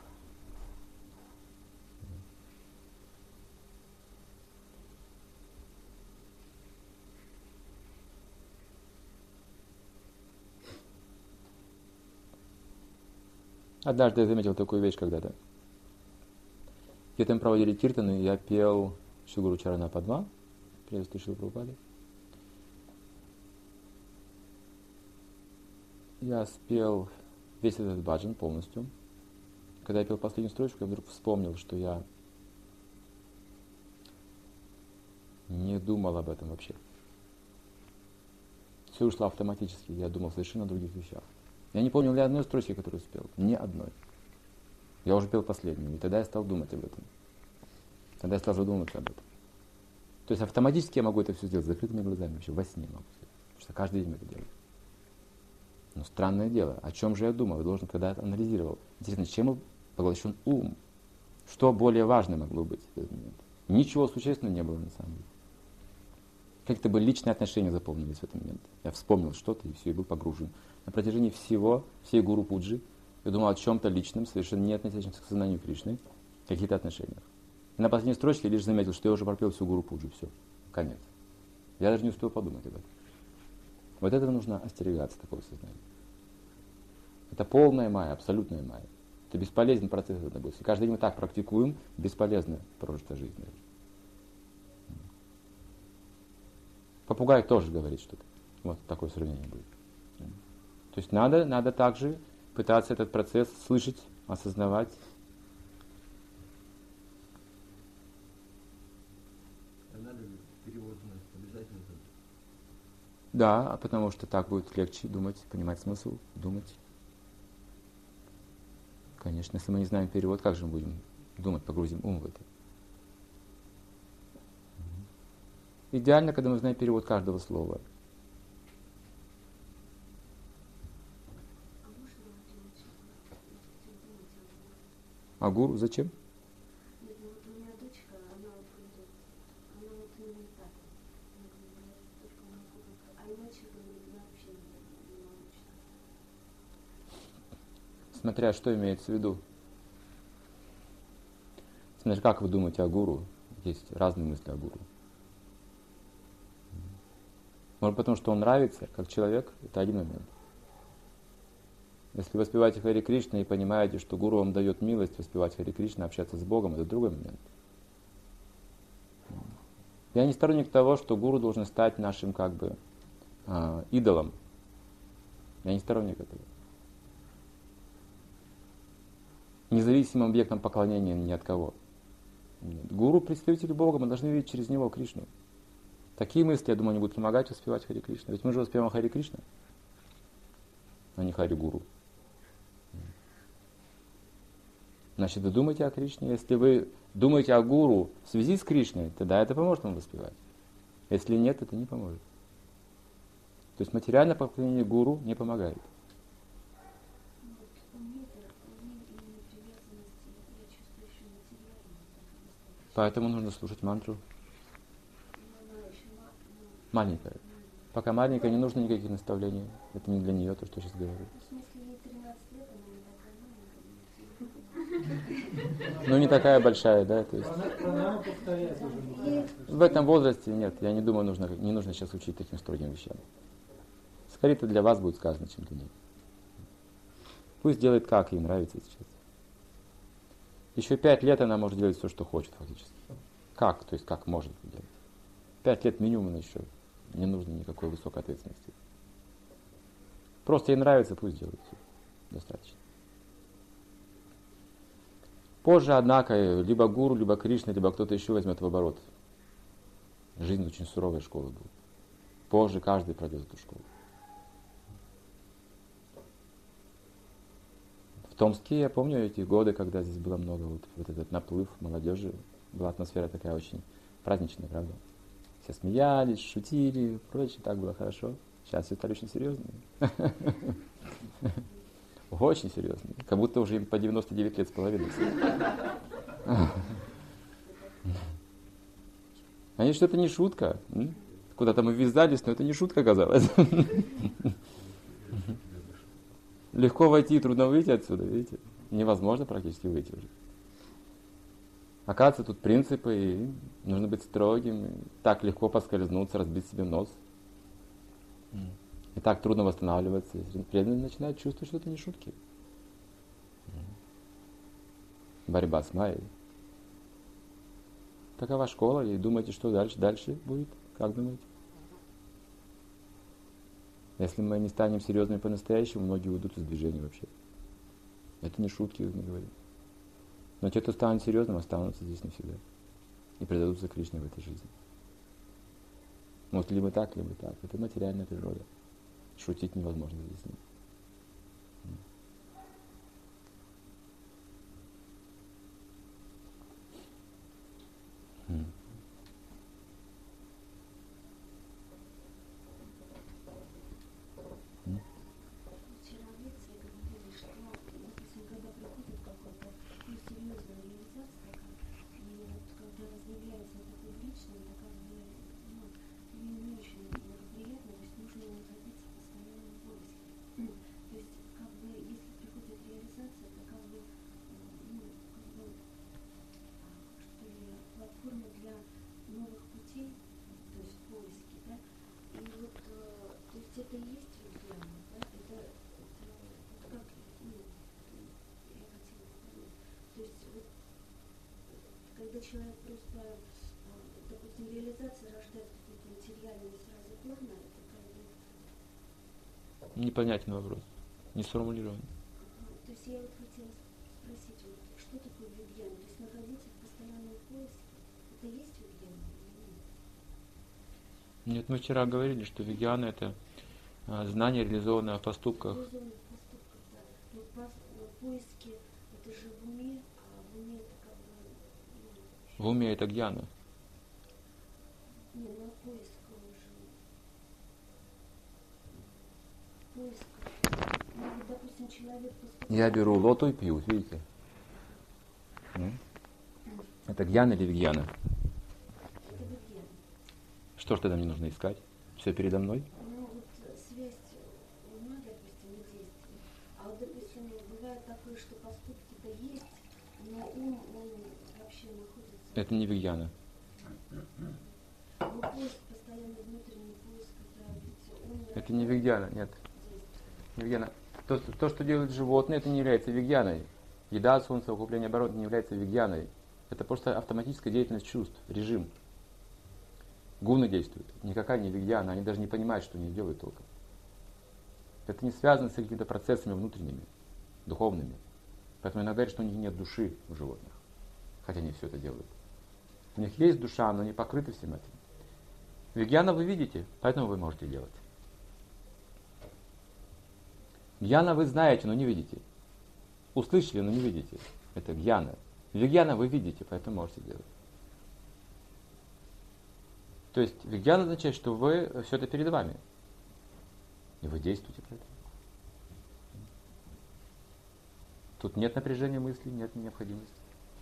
Однажды я заметил такую вещь когда-то. Где-то мы проводили киртаны, и я пел Шри Гуру Чарана Падма, приветствую Шрилу Прабхупаду. Я спел весь этот баджан полностью. Когда я пел последнюю строчку, я вдруг вспомнил, что я не думал об этом вообще. Все ушло автоматически, я думал совершенно о других вещах. Я не помнил ни одной строчки, которую спел. Ни одной. Я уже пел последнюю, и тогда я стал думать об этом. Тогда я стал задумываться об этом. То есть автоматически я могу это все сделать с закрытыми глазами, вообще во сне могу сделать. Потому что каждый день это делаю. Но странное дело, о чем же я думал? Я должен, когда я анализировал. Интересно, чем был поглощен ум? Что более важное могло быть в этот момент? Ничего существенного не было на самом деле. Как-то бы личные отношения заполнились в этот момент. Я вспомнил что-то и все, и был погружен. На протяжении всей Гуру Пуджи, я думал о чем-то личном, совершенно не относящемся к сознанию Кришны, каких-то отношениях. И на последней строчке я лишь заметил, что я уже пропел всю Гуру Пуджу, все, конец. Я даже не успел подумать об этом. Вот этого нужно остерегаться, такого сознания. Это полная майя, абсолютная майя. Это бесполезный процесс. Если каждый день мы так практикуем, бесполезно прожитая жизнь. Попугай тоже говорит что-то. Вот такое сравнение будет. То есть надо также пытаться этот процесс слышать, осознавать. А надо ли перевод у нас обязательно? Да, потому что так будет легче думать, понимать смысл, думать. Конечно, если мы не знаем перевод, как же мы будем думать, погрузим ум в это? Идеально, когда мы знаем перевод каждого слова. А гуру зачем? Нет, ну вот у меня дочка, она вот говорит, она вот именно так. Она говорит, только могу, а иначе, говорит, она вообще не научится. Смотря что имеется в виду. Смотря как вы думаете о гуру. Есть разные мысли о гуру. Может, потому что он нравится, как человек, это один момент. Если вы воспеваете Хари Кришна и понимаете, что гуру вам дает милость воспевать Хари Кришна, общаться с Богом, это другой момент. Я не сторонник того, что гуру должен стать нашим как бы идолом. Я не сторонник этого. Независимым объектом поклонения ни от кого. Нет. Гуру — представитель Бога, мы должны видеть через него Кришну. Такие мысли, я думаю, они будут помогать воспевать Хари Кришна. Ведь мы же воспеваем Хари Кришна, а не Хари Гуру. Значит, вы думаете о Кришне. Если вы думаете о Гуру в связи с Кришной, тогда это поможет вам воспевать. Если нет, это не поможет. То есть материальное поклонение Гуру не помогает. Поэтому нужно слушать мантру. Маленькая. Пока маленькая, не нужно никаких наставлений. Это не для нее то, что я сейчас говорю. В смысле, ей 13 лет, она не такая маленькая. Ну, не такая большая, да? То есть Пранаму повторять уже. в этом возрасте нет, я не думаю, не нужно сейчас учить таким строгим вещам. Скорее, это для вас будет сказано, чем для нее. Пусть делает, как ей нравится сейчас. Еще 5 лет она может делать все, что хочет, фактически. Как? То есть, как может делать. 5 лет минимум еще. Не нужно никакой высокой ответственности. Просто ей нравится, пусть делает все. Достаточно. Позже, однако, либо гуру, либо Кришна, либо кто-то еще возьмет в оборот. Жизнь очень суровая школа будет. Позже каждый пройдет эту школу. В Томске я помню эти годы, когда здесь было много вот этот наплыв молодежи. Была атмосфера такая очень праздничная, правда? Все смеялись, шутили, прочее, так было хорошо. Сейчас все стали очень серьезные. Очень серьезные. Как будто уже им по 99 лет с половиной. Они что это не шутка. Куда-то мы ввязались, но это не шутка оказалась. Легко войти, трудно выйти отсюда, видите? Невозможно практически выйти уже. Оказывается, тут принципы, и нужно быть строгим. И так легко поскользнуться, разбить себе нос. И так трудно восстанавливаться. Преданные начинают чувствовать, что это не шутки. Борьба с Майей. Такова школа, и думаете, что дальше будет? Как думаете? Если мы не станем серьезными по-настоящему, многие уйдут из движения вообще. Это не шутки, мы говорим. Но те, кто станет серьезным, останутся здесь навсегда. И предадутся Кришне в этой жизни. Вот либо так, либо так. Это материальная природа. Шутить невозможно здесь с ним. Вчера в лекции говорили, что, допустим, когда приходит какой-то серьезная реализация, и вот когда разъявляется это публично, это как бы не очень благоприятно, то есть нужно находиться в постоянном поиске. То есть, как бы, если приходит реализация, это как бы, что ли, платформа для новых путей, то есть поиски, да? И вот, то есть это и есть регион, да? Это вот как, я хотела понять. То есть вот, когда человек просто, допустим, реализация рождает какую-то материальную сразу корна, это как бы... Непонятен вопрос. Не сформулирован. есть я вот хотела спросить, вот, что такое вигьяна? То есть находиться в постоянном поиске, это есть вигьяна или нет? Нет, мы вчера говорили, что вигьяна это знание, реализованное в поступках. Реализованных поступках, да. Но поиски это же в уме, а в уме это как бы... В уме это гьяна. Не, ну поиск уже... Поиск. Ну, вот, допустим, человек поступает... Я беру лоту и пью, видите? Это гьяна или вигьяна? Это вигьяна. Что ж тогда мне нужно искать? Все передо мной? Ну вот связь ума, допустим, и действия. А вот, допустим, бывает такое, что поступки-то есть, но ум, он вообще находится... Это не вигьяна. Ну, поиск, постоянно внутренний поиск, это ведь ум... Это не вигьяна, нет. действует. Не вигьяна. То, что делают животные, это не является вигьяной. Еда, солнцеукрепление, оборот не является вигьяной. Это просто автоматическая деятельность чувств, режим. Гуны действуют. Никакая не вигьяна, они даже не понимают, что они делают толком. Это не связано с какими-то процессами внутренними, духовными. Поэтому иногда говорят, что у них нет души у животных. Хотя они все это делают. У них есть душа, но не покрыты всем этим. Вигьяна вы видите, поэтому вы можете делать. Гьяна вы знаете, но не видите. Услышали, но не видите. Это гьяна. Вигьяна вы видите, поэтому можете делать. То есть вигьяна означает, что вы все это перед вами. И вы действуете по этому. Тут нет напряжения мыслей, нет необходимости.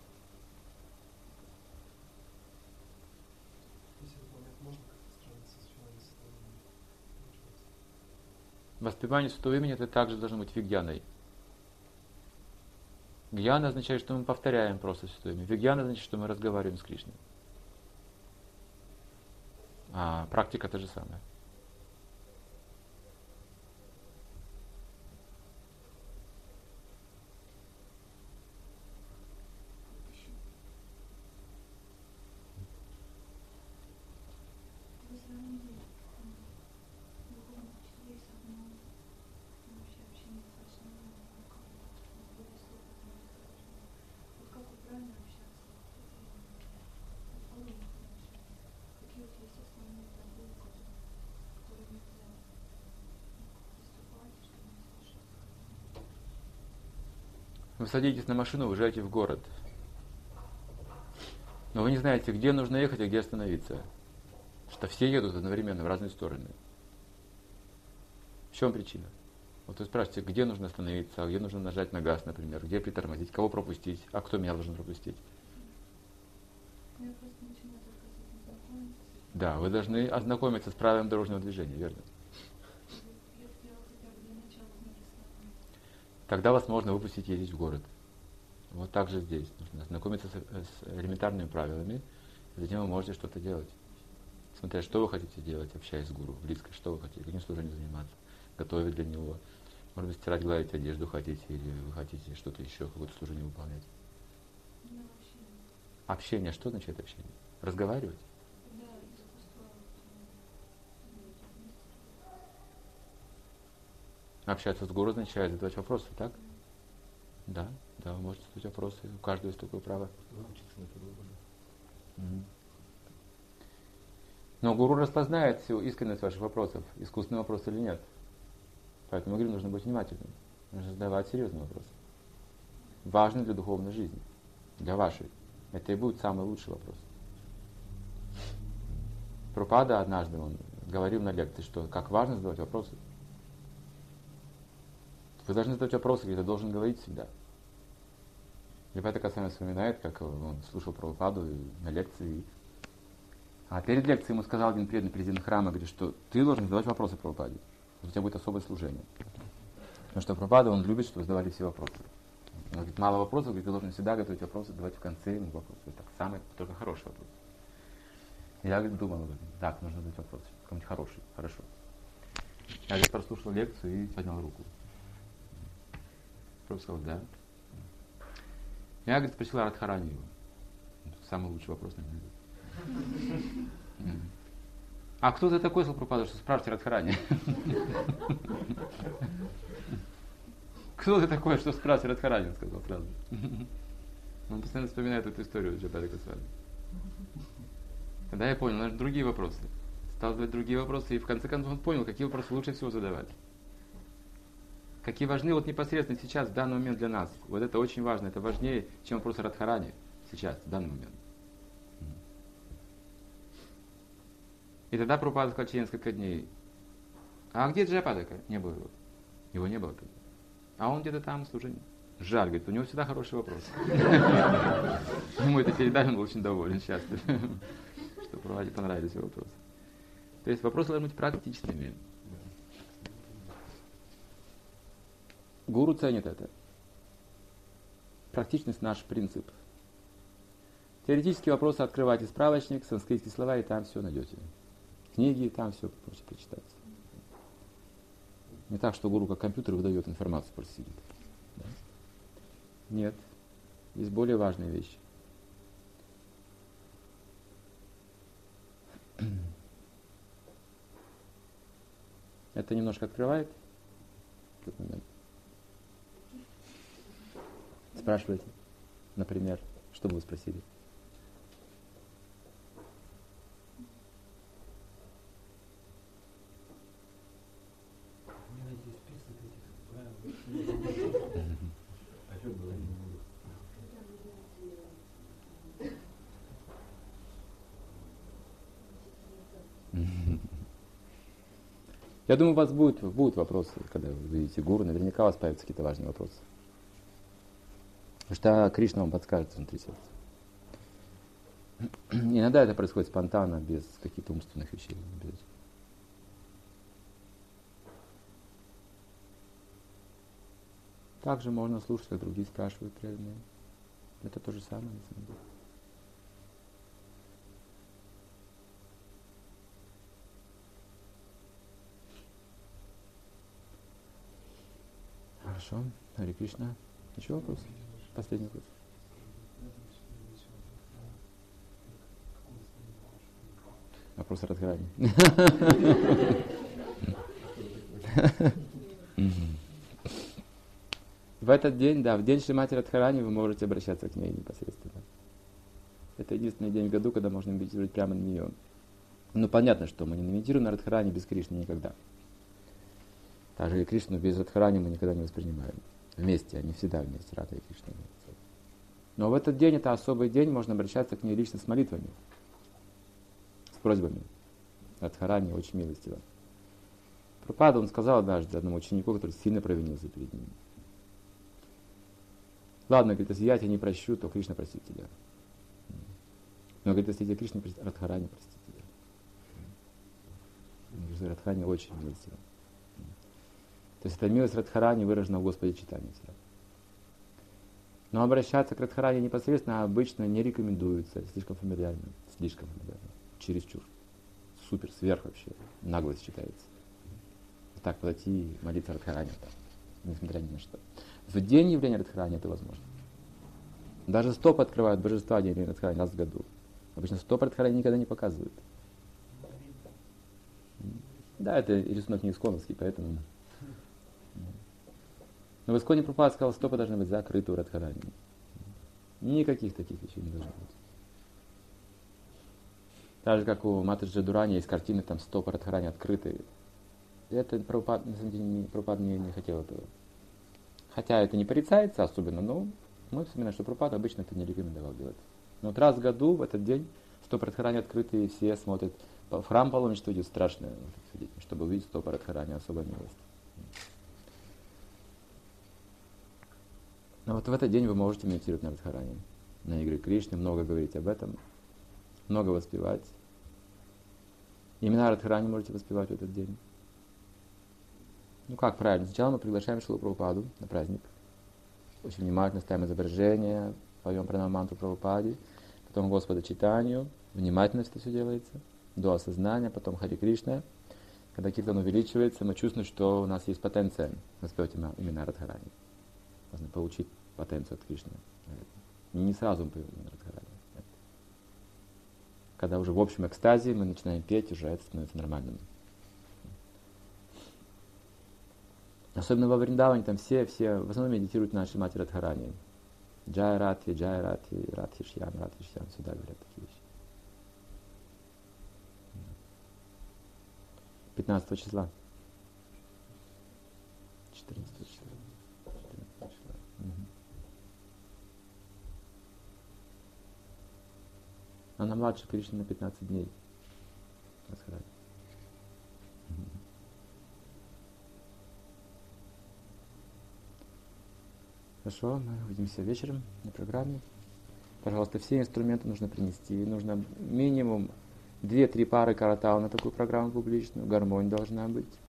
Воспевание святого имени это также должно быть вигьяной. Гьяна означает, что мы повторяем просто святое имя. Вигьяна означает, что мы разговариваем с Кришной. А практика та же самая. Вы садитесь на машину, уезжаете в город. Но вы не знаете, где нужно ехать, а где остановиться. Что все едут одновременно в разные стороны. В чем причина? Вот вы спрашиваете, где нужно остановиться, а где нужно нажать на газ, например, где притормозить, кого пропустить, а кто меня должен пропустить. Да, вы должны ознакомиться с правилами дорожного движения, верно? Тогда вас можно выпустить ездить в город. Вот так же здесь. Нужно ознакомиться с элементарными правилами, и затем вы можете что-то делать. Смотря, что вы хотите делать, общаясь с гуру, близко, что вы хотите, каким служением заниматься, готовить для него. Может быть, стирать, гладить одежду хотите, или вы хотите что-то еще, какое-то служение выполнять. Общение. Что означает общение? Разговаривать? Общаться с гуру означает задавать вопросы, так? Да, вы можете задавать вопросы, у каждого есть такое право. Но гуру распознает всю искренность ваших вопросов, искусственный вопрос или нет. Поэтому, говорю, нужно быть внимательным. Нужно задавать серьезные вопросы. Важные для духовной жизни, для вашей. Это и будет самый лучший вопрос. Прабхупада однажды он говорил на лекции, что как важно задавать вопросы. Вы должны задать вопросы, где-то должен говорить всегда. Либо Касами вспоминает, как он слушал Прабхупаду на лекции. А перед лекцией ему сказал один преданный президент храма, говорит, что ты должен задавать вопросы Прабхупаде. У тебя будет особое служение. Потому что Прабхупада, он любит, чтобы задавали все вопросы. Он говорит, мало вопросов, говорит, ты должен всегда готовить вопросы, давать в конце ему вопросы. Это самый, только хороший вопрос. Я, говорит, думал, говорит, так, нужно задать вопрос. Какой-нибудь хороший, хорошо. Я, говорит, прослушал лекцию и поднял руку. Прабхупада сказал, да. Я, говорит, спросил Радхарани его. Самый лучший вопрос, наверное. А кто ты такой, сказал Прабхупада, что спрашиваете Радхарани? Кто ты такой, что спрашивает Радхарани, он сказал сразу. Он постоянно вспоминает эту историю Джайпада Госвами. Тогда я понял, нужны другие вопросы. Стал задавать другие вопросы, и в конце концов он понял, какие вопросы лучше всего задавать. Какие важны вот непосредственно сейчас, в данный момент для нас. Вот это очень важно, это важнее, чем вопросы Радхарани сейчас, в данный момент. И тогда Прабхупада сказал через несколько дней: а где Джайападака? Не было его. Его не было. А он где-то там служил. Жаль, говорит, у него всегда хороший вопрос. Ему это передали, он был очень доволен, счастлив, что Прабхупаде понравились его вопросы. То есть вопросы должны быть практичными. Гуру ценит это. Практичность наш принцип. Теоретические вопросы открывайте справочник, санскритские слова, и там все найдете. Книги, там все можете прочитать. Не так, что гуру как компьютер выдает информацию, просто сидит. Да? Нет. Есть более важные вещи. Это немножко открывает этот момент. Спрашивайте, например, что бы вы спросили? Мне найти список этих правил. А что было? Я думаю, у вас будут вопросы, когда вы видите гуру, наверняка у вас появятся какие-то важные вопросы. Потому что Кришна вам подскажет внутри сердца. Иногда это происходит спонтанно, без каких-то умственных вещей. Без... Также можно слушать, как другие спрашивают преданные. Это то же самое, на самом деле. Хорошо. Харе Кришна. Еще вопрос? Последний вопрос. Вопрос Радхарани. В этот день, да, в день Шримати Радхарани вы можете обращаться к ней непосредственно. Это единственный день в году, когда можно медитировать прямо на нее. Ну, понятно, что мы не медитируем на Радхарани без Кришны никогда. Также и Кришну без Радхарани мы никогда не воспринимаем. Вместе, они всегда вместе, Радха и Кришна. Но в этот день, это особый день, можно обращаться к ней лично с молитвами, с просьбами. Радхарани очень милостиво. Прабхупада, он сказал однажды одному ученику, который сильно провинился перед ним: ладно, говорит, если я тебя не прощу, то Кришна простит тебя. Но, говорит, если тебя Кришна простит, Радхарани простит тебя. Радхарани очень милостиво. То есть эта милость Радхарани выражена в Господе Чайтанье. Но обращаться к Радхарани непосредственно обычно не рекомендуется. Слишком фамильярно. Чересчур. Супер, сверх вообще. Наглость считается. Так подойти и молиться Радхарани, несмотря ни на что. В день явления Радхарани это возможно. Даже стоп открывают божества день явления Радхарани раз в году. Обычно стоп Радхарани никогда не показывают. Да, это рисунок не исконовский, поэтому... Но в Исконе Прабхупада сказал, стопы должны быть закрыты у Радхарани. Никаких таких вещей не должно быть. Так же, как у Матаджи Дурани есть картины, там стопы Радхарани открыты. Это Прабхупада, на самом деле, Прабхупада не хотел этого. Хотя это не порицается особенно, но мы вспоминаем, что Прабхупада обычно это не рекомендовал делать. Но вот раз в году, в этот день, стопы Радхарани открыты, и все смотрят. В храм паломничества идет страшное, чтобы увидеть стопы Радхарани, особая милость. Но вот в этот день вы можете медитировать на Радхарани, на игры Кришны, много говорить об этом, много воспевать. Имена Радхарани можете воспевать в этот день. Ну как правильно? Сначала мы приглашаем Шрилу Прабхупаду на праздник. Очень внимательно ставим изображение, поем пранаманту Прабхупаде, потом Господу Чайтанью. Внимательно это все делается, до осознания, потом Харе Кришна. Когда киртан увеличивается, мы чувствуем, что у нас есть потенция воспевать имена Радхарани. Можно получить потенцию от Кришны. Не сразу мы появляем Радхарани. Когда уже в общем экстазе мы начинаем петь, уже это становится нормальным. Особенно во Вриндаване там все в основном медитируют на Шримати Радхарани. Джай Радхи, Радхи Шьям, сюда говорят такие вещи. 15 числа. 14 числа. 14 числа. Угу. Она младше Кришны на 15 дней. Расхарани. Хорошо, мы увидимся вечером на программе. Пожалуйста, все инструменты нужно принести. Нужно минимум 2-3 пары каратал на такую программу публичную. Гармонь должна быть.